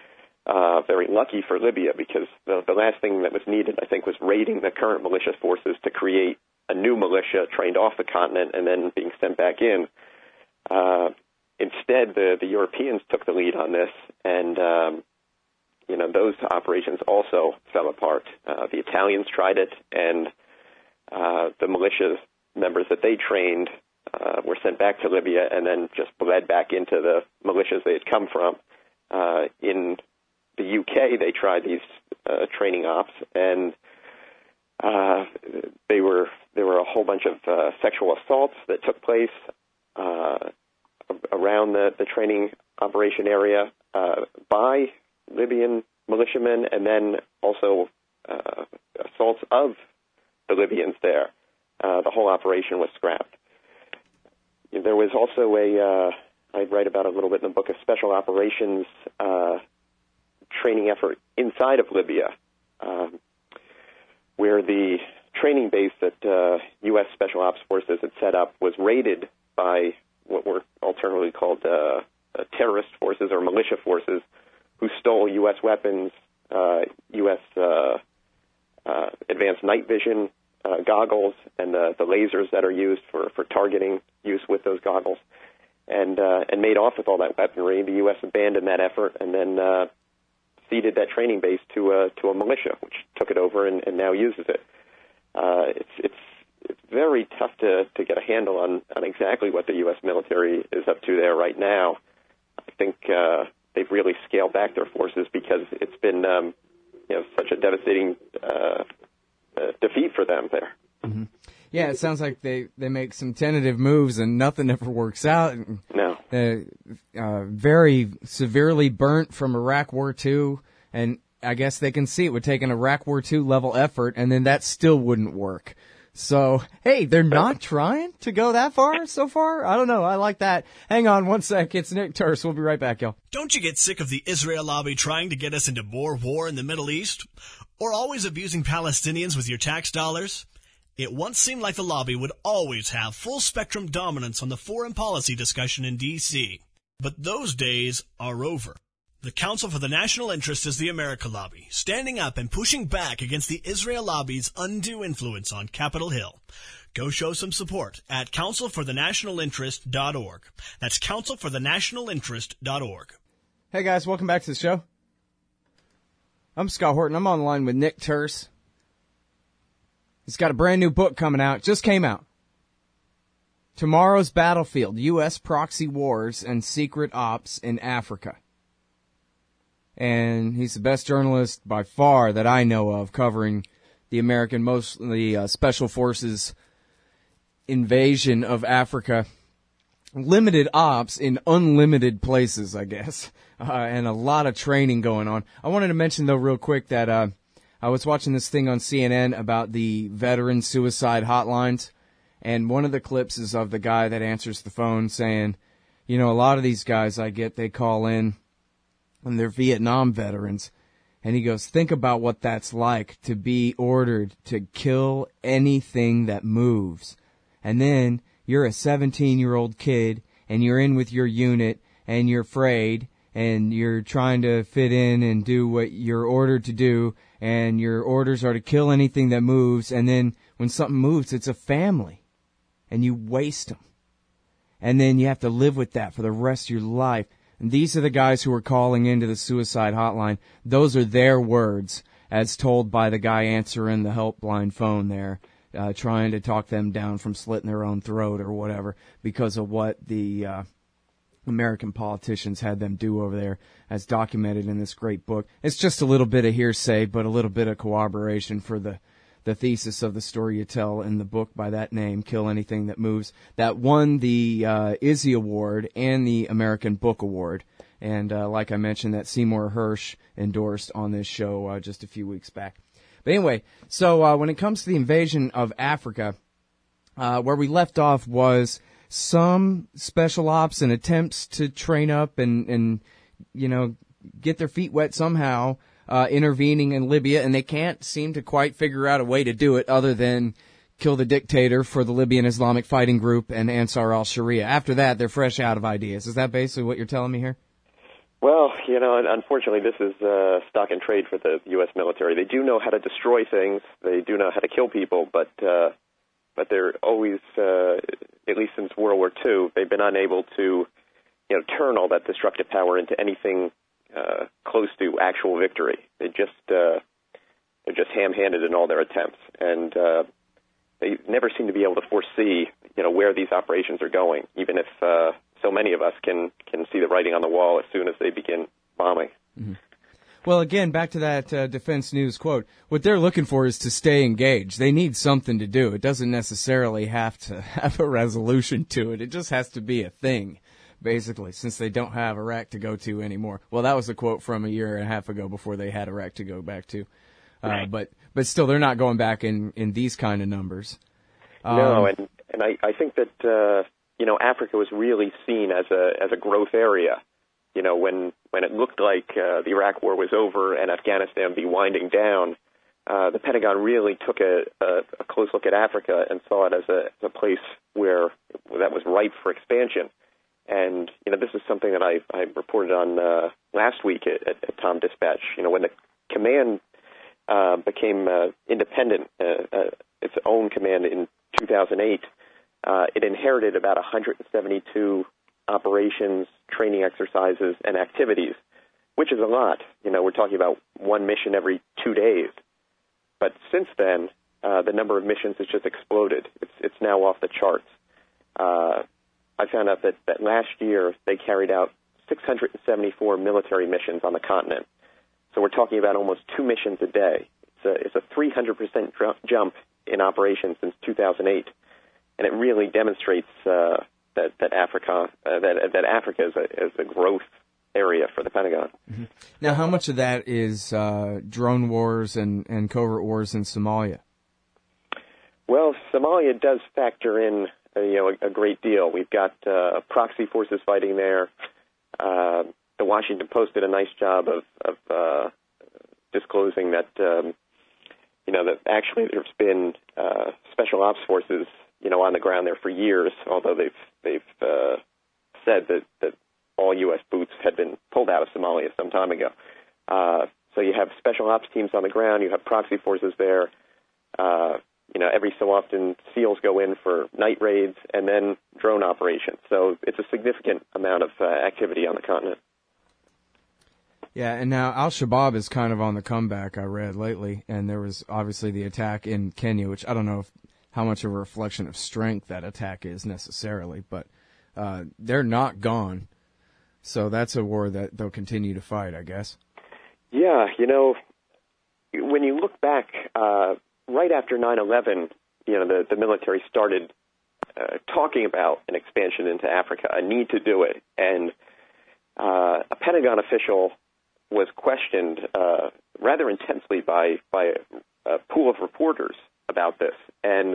uh, very lucky for Libya, because the, the last thing that was needed, I think, was raiding the current militia forces to create a new militia trained off the continent and then being sent back in. Uh, instead, the, the Europeans took the lead on this, and um, you know those operations also fell apart. Uh, the Italians tried it, and uh, the militia members that they trained uh, were sent back to Libya and then just bled back into the militias they had come from. Uh, in the U K, they tried these uh, training ops, and uh, they were there were a whole bunch of uh, sexual assaults that took place Uh, around the, the training operation area uh, by Libyan militiamen, and then also uh, assaults of the Libyans there. Uh, the whole operation was scrapped. There was also a, uh, I write about a little bit in the book, a special operations uh, training effort inside of Libya, um, where the training base that uh, U S Special Ops Forces had set up was raided by what were alternatively called uh, uh, terrorist forces or militia forces, who stole U S weapons, uh, U S uh, uh, advanced night vision uh, goggles, and the, the lasers that are used for, for targeting use with those goggles, and uh, and made off with all that weaponry. The U S abandoned that effort and then uh, ceded that training base to a to a militia, which took it over and, and now uses it. Uh, it's it's It's very tough to, to get a handle on, on exactly what the U S military is up to there right now. I think uh, they've really scaled back their forces because it's been um, you know such a devastating uh, uh, defeat for them there. Mm-hmm. Yeah, it sounds like they, they make some tentative moves and nothing ever works out. No. Uh, uh, very severely burnt from Iraq War Two, and I guess they can see it would take an Iraq War Two level effort, and then that still wouldn't work. So, hey, they're not trying to go that far so far? I don't know. I like that. Hang on one sec. It's Nick Turse. We'll be right back, y'all. Don't you get sick of the Israel lobby trying to get us into more war in the Middle East? Or always abusing Palestinians with your tax dollars? It once seemed like the lobby would always have full-spectrum dominance on the foreign policy discussion in D C But those days are over. The Council for the National Interest is the America Lobby, standing up and pushing back against the Israel lobby's undue influence on Capitol Hill. Go show some support at council for the national interest dot org. That's council for the national interest dot org. Hey, guys, welcome back to the show. I'm Scott Horton. I'm on the line with Nick Turse. He's got a brand new book coming out. Just came out. Tomorrow's Battlefield, U S Proxy Wars and Secret Ops in Africa. And he's the best journalist by far that I know of covering the American, mostly uh, Special Forces invasion of Africa. Limited ops in unlimited places, I guess, uh, and a lot of training going on. I wanted to mention, though, real quick that uh, I was watching this thing on C N N about the veteran suicide hotlines, and one of the clips is of the guy that answers the phone saying, you know, a lot of these guys I get, they call in, and they're Vietnam veterans, and he goes, think about what that's like to be ordered to kill anything that moves, and then you're a seventeen-year-old kid, and you're in with your unit, and you're afraid, and you're trying to fit in and do what you're ordered to do, and your orders are to kill anything that moves, and then when something moves, it's a family, and you waste them. And then you have to live with that for the rest of your life. And these are the guys who are calling into the suicide hotline. Those are their words, as told by the guy answering the helpline phone there. Uh, trying to talk them down from slitting their own throat or whatever because of what the uh, American politicians had them do over there, as documented in this great book. It's just a little bit of hearsay, but a little bit of corroboration for the, the thesis of the story you tell in the book by that name, Kill Anything That Moves, that won the uh, Izzy Award and the American Book Award. And uh, like I mentioned, that Seymour Hersh endorsed on this show uh, just a few weeks back. But anyway, so uh, when it comes to the invasion of Africa, uh, where we left off was some special ops and attempts to train up and, and you know, get their feet wet somehow, uh, intervening in Libya, and they can't seem to quite figure out a way to do it other than kill the dictator for the Libyan Islamic Fighting Group and Ansar al-Sharia. After that, they're fresh out of ideas. Is that basically what you're telling me here? Well, you know, unfortunately, this is uh, stock and trade for the U S military. They do know how to destroy things. They do know how to kill people, but uh, but they're always, uh, at least since World War Two, they've been unable to, you know, turn all that destructive power into anything uh, close to actual victory. They just uh, they're just ham-handed in all their attempts, and uh, they never seem to be able to foresee, you know, where these operations are going, even if uh, so many of us can, can see the writing on the wall as soon as they begin bombing. Mm-hmm. Well, again, back to that uh, Defense News quote, what they're looking for is to stay engaged. They need something to do. It doesn't necessarily have to have a resolution to it. It just has to be a thing, basically, since they don't have Iraq to go to anymore. Well, that was a quote from a year and a half ago before they had Iraq to go back to. Uh, right. But but still, they're not going back in, in these kind of numbers. Um, no, and, and I, I think that... Uh, You know, Africa was really seen as a as a growth area. You know, when when it looked like uh, the Iraq War was over and Afghanistan be winding down, uh, the Pentagon really took a, a, a close look at Africa and saw it as a, as a place where that was ripe for expansion. And you know, this is something that I, I reported on uh, last week at, at, at Tom Dispatch. You know, when the command uh, became uh, independent, uh, uh, its own command in two thousand eight. Uh, it inherited about one hundred seventy-two operations, training exercises, and activities, which is a lot. You know, we're talking about one mission every two days. But since then, uh, the number of missions has just exploded. It's it's now off the charts. Uh, I found out that, that last year they carried out six hundred seventy-four military missions on the continent. So we're talking about almost two missions a day. It's a, it's a three hundred percent dr- jump in operations since two thousand eight. And it really demonstrates uh, that that Africa uh, that that Africa is a, is a growth area for the Pentagon. Mm-hmm. Now, how much of that is uh, drone wars and, and covert wars in Somalia? Well, Somalia does factor in uh, you know a, a great deal. We've got uh, proxy forces fighting there. Uh, the Washington Post did a nice job of, of uh, disclosing that um, you know that actually there's been uh, special ops forces, you know, on the ground there for years, although they've they've uh, said that, that all U S boots had been pulled out of Somalia some time ago. Uh, so you have special ops teams on the ground, you have proxy forces there. Uh, you know, every so often SEALs go in for night raids and then drone operations. So it's a significant amount of uh, activity on the continent. Yeah, and now Al-Shabaab is kind of on the comeback, I read lately, and there was obviously the attack in Kenya, which I don't know if how much of a reflection of strength that attack is necessarily, but uh, they're not gone. So that's a war that they'll continue to fight, I guess. Yeah, you know, when you look back, uh, right after nine eleven, you know, the, the military started uh, talking about an expansion into Africa, a need to do it. And uh, a Pentagon official was questioned uh, rather intensely by, by a, a pool of reporters about this. And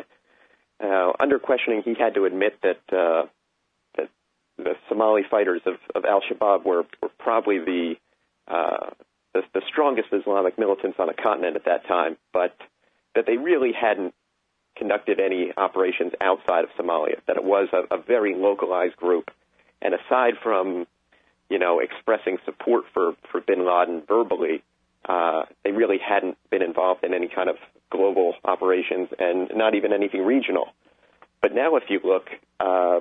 uh, under questioning, he had to admit that, uh, that the Somali fighters of, of al-Shabaab were, were probably the, uh, the the strongest Islamic militants on the continent at that time, but that they really hadn't conducted any operations outside of Somalia, that it was a, a very localized group. And aside from, you know, expressing support for, for bin Laden verbally, uh, they really hadn't been involved in any kind of global operations and not even anything regional. But now if you look, uh,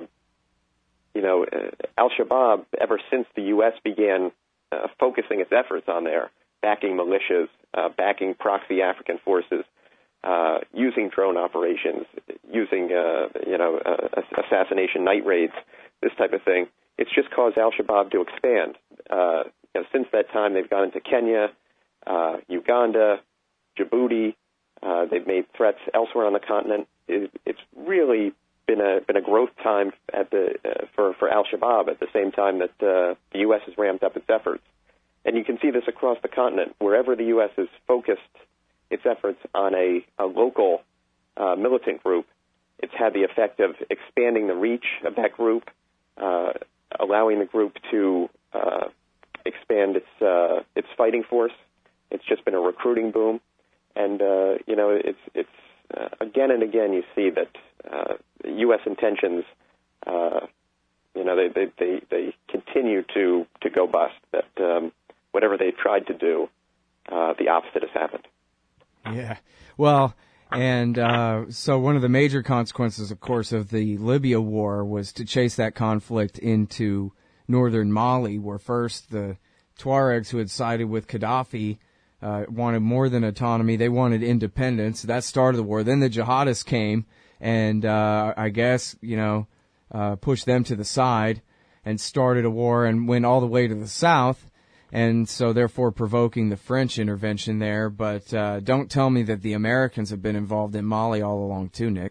you know, uh, al-Shabaab, ever since the U S began uh, focusing its efforts on there, backing militias, uh, backing proxy African forces, uh, using drone operations, using, uh, you know, uh, assassination night raids, this type of thing, it's just caused al-Shabaab to expand. Uh, you know, since that time, they've gone into Kenya, uh, Uganda, Djibouti. Uh, they've made threats elsewhere on the continent. It, it's really been a been a growth time at the uh, for for al-Shabaab at the same time that uh, the U S has ramped up its efforts. And you can see this across the continent. Wherever the U S has focused its efforts on a, a local uh, militant group, it's had the effect of expanding the reach of that group, uh, allowing the group to uh, expand its uh, its fighting force. It's just been a recruiting boom, and uh, you know it's it's uh, again and again you see that uh, U S intentions, uh, you know, they, they they they continue to to go bust. That um, whatever they've tried to do, uh, the opposite has happened. Yeah, well. And uh, so one of the major consequences, of course, of the Libya war was to chase that conflict into northern Mali, where first the Tuaregs, who had sided with Gaddafi, uh, wanted more than autonomy. They wanted independence. That started the war. Then the jihadists came and, uh, I guess, you know, uh, pushed them to the side and started a war and went all the way to the south. And so, therefore, provoking the French intervention there. But uh, don't tell me that the Americans have been involved in Mali all along, too, Nick.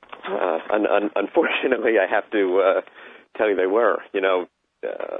Uh, un- un- unfortunately, I have to uh, tell you they were. You know, uh,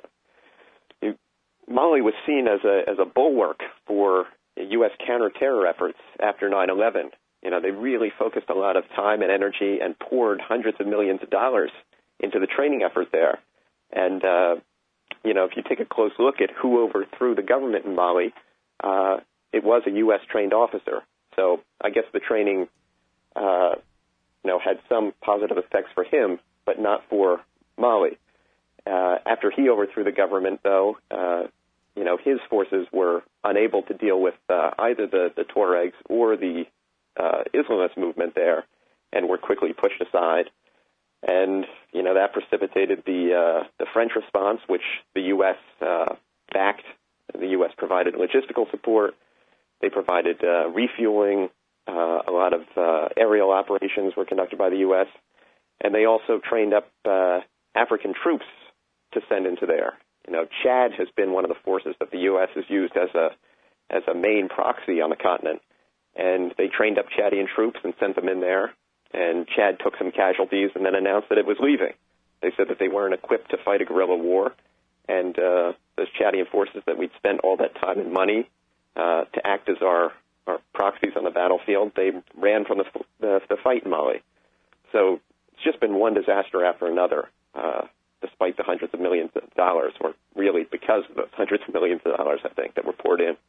you, Mali was seen as a as a bulwark for U S counterterror efforts after nine eleven. You know, they really focused a lot of time and energy and poured hundreds of millions of dollars into the training effort there. And uh, you know, if you take a close look at who overthrew the government in Mali, uh, it was a U S-trained officer. So I guess the training, uh, you know, had some positive effects for him, but not for Mali. Uh, after he overthrew the government, though, uh, you know, his forces were unable to deal with uh, either the, the Tuaregs or the uh, Islamist movement there, and were quickly pushed aside. And, you know, that precipitated the uh, the French response, which the U S uh, backed. The U S provided logistical support. They provided uh, refueling. Uh, a lot of uh, aerial operations were conducted by the U S. And they also trained up uh, African troops to send into there. You know, Chad has been one of the forces that the U S has used as a as a main proxy on the continent. And they trained up Chadian troops and sent them in there. And Chad took some casualties and then announced that it was leaving. They said that they weren't equipped to fight a guerrilla war. And uh, those Chadian forces that we'd spent all that time and money uh, to act as our, our proxies on the battlefield, they ran from the, the, the fight in Mali. So it's just been one disaster after another, uh, despite the hundreds of millions of dollars, or really because of those hundreds of millions of dollars, I think, that were poured in.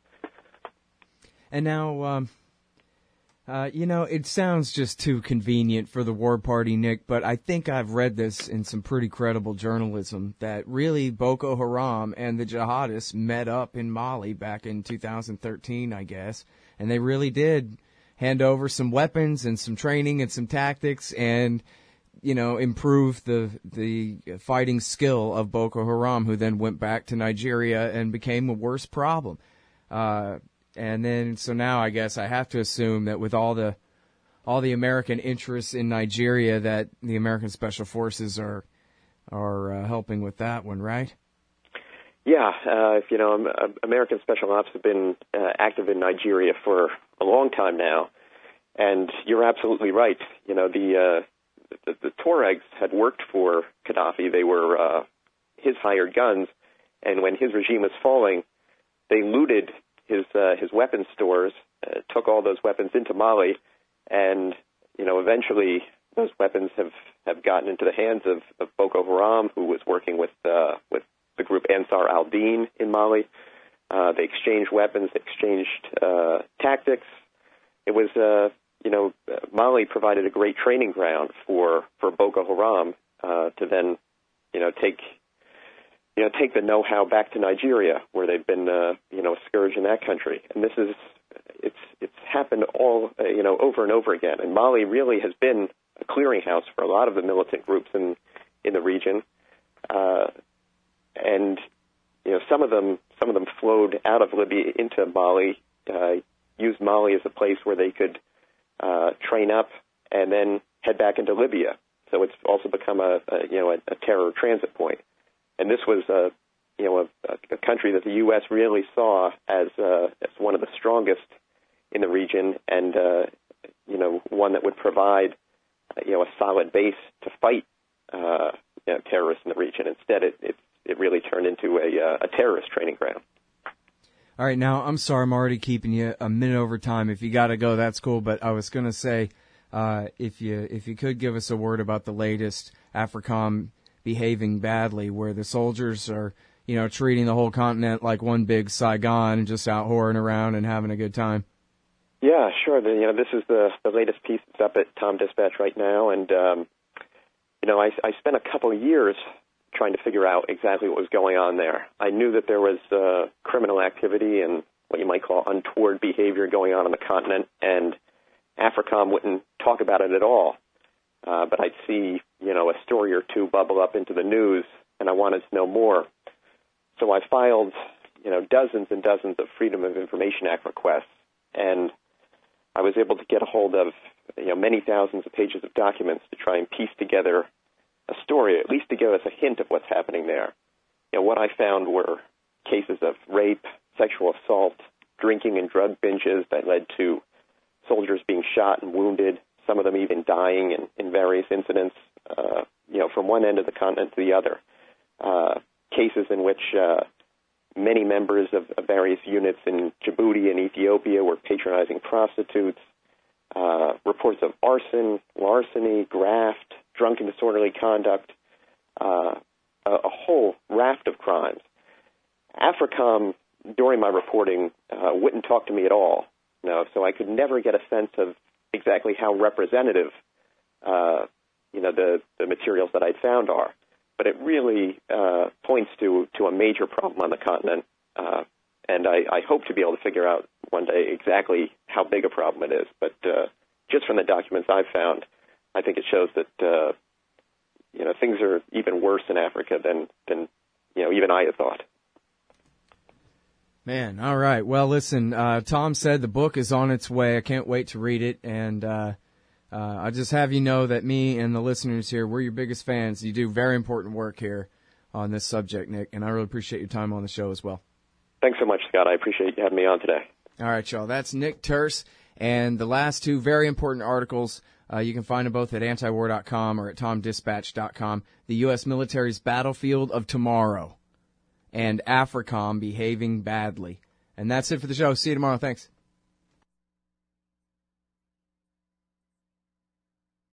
And now... Um Uh, you know, it sounds just too convenient for the war party, Nick, but I think I've read this in some pretty credible journalism that really Boko Haram and the jihadists met up in Mali back in two thousand thirteen, I guess, and they really did hand over some weapons and some training and some tactics and, you know, improve the the fighting skill of Boko Haram, who then went back to Nigeria and became a worse problem. Uh And then, so now I guess I have to assume that with all the all the American interests in Nigeria that the American Special Forces are are uh, helping with that one, right? Yeah, uh, you know, um, American Special Ops have been uh, active in Nigeria for a long time now, and you're absolutely right. You know, the uh, the, the Tuaregs had worked for Gaddafi. They were uh, his hired guns, and when his regime was falling, they looted his uh, his weapons stores, uh, took all those weapons into Mali, and you know, eventually those weapons have, have gotten into the hands of, of Boko Haram, who was working with uh, with the group Ansar al-Din in Mali. Uh, they exchanged weapons, they exchanged uh, tactics. It was, uh, you know, Mali provided a great training ground for, for Boko Haram uh, to then, you know, take, you know, take the know-how back to Nigeria, where they've been, uh, you know, a scourge in that country. And this is, it's, it's happened all, uh, you know, over and over again. And Mali really has been a clearinghouse for a lot of the militant groups in, in the region. Uh, and, you know, some of them, some of them flowed out of Libya into Mali, uh, used Mali as a place where they could uh, train up and then head back into Libya. So it's also become a, a you know, a, a terror transit point. And this was a, you know, a, a country that the U S really saw as uh, as one of the strongest in the region, and uh, you know, one that would provide, you know, a solid base to fight uh, you know, terrorists in the region. Instead, it it, it really turned into a, uh, a terrorist training ground. All right, now, I'm sorry I'm already keeping you a minute over time. If you got to go, that's cool. But I was going to say, uh, if you if you could give us a word about the latest AFRICOM behaving badly, where the soldiers are, you know, treating the whole continent like one big Saigon and just out whoring around and having a good time. Yeah, sure. The, you know, this is the, the latest piece that's up at Tom Dispatch right now, and um, you know, I, I spent a couple of years trying to figure out exactly what was going on there. I knew that there was uh, criminal activity and what you might call untoward behavior going on on the continent, and AFRICOM wouldn't talk about it at all. Uh, but I'd see, you know, a story or two bubble up into the news, and I wanted to know more. So I filed, you know, dozens and dozens of Freedom of Information Act requests, and I was able to get a hold of, you know, many thousands of pages of documents to try and piece together a story, at least to give us a hint of what's happening there. You know, what I found were cases of rape, sexual assault, drinking and drug binges that led to soldiers being shot and wounded, some of them even dying in, in various incidents, uh, you know, from one end of the continent to the other. Uh, cases in which uh, many members of, of various units in Djibouti and Ethiopia were patronizing prostitutes, uh, reports of arson, larceny, graft, drunken disorderly conduct, uh, a, a whole raft of crimes. AFRICOM, during my reporting, uh, wouldn't talk to me at all, you know, so I could never get a sense of exactly how representative, uh, you know, the, the materials that I'd found are. But it really uh, points to, to a major problem on the continent, uh, and I, I hope to be able to figure out one day exactly how big a problem it is. But uh, just from the documents I've found, I think it shows that uh, you know, things are even worse in Africa than than you know, even I had thought. Man, all right. Well, listen, uh, Tom said the book is on its way. I can't wait to read it, and uh, uh, I just have you know that me and the listeners here, we're your biggest fans. You do very important work here on this subject, Nick, and I really appreciate your time on the show as well. Thanks so much, Scott. I appreciate you having me on today. All right, y'all. That's Nick Turse, and the last two very important articles, uh, you can find them both at antiwar dot com or at tom dispatch dot com. The U S military's battlefield of tomorrow, and AFRICOM behaving badly. And that's it for the show. See you tomorrow. Thanks.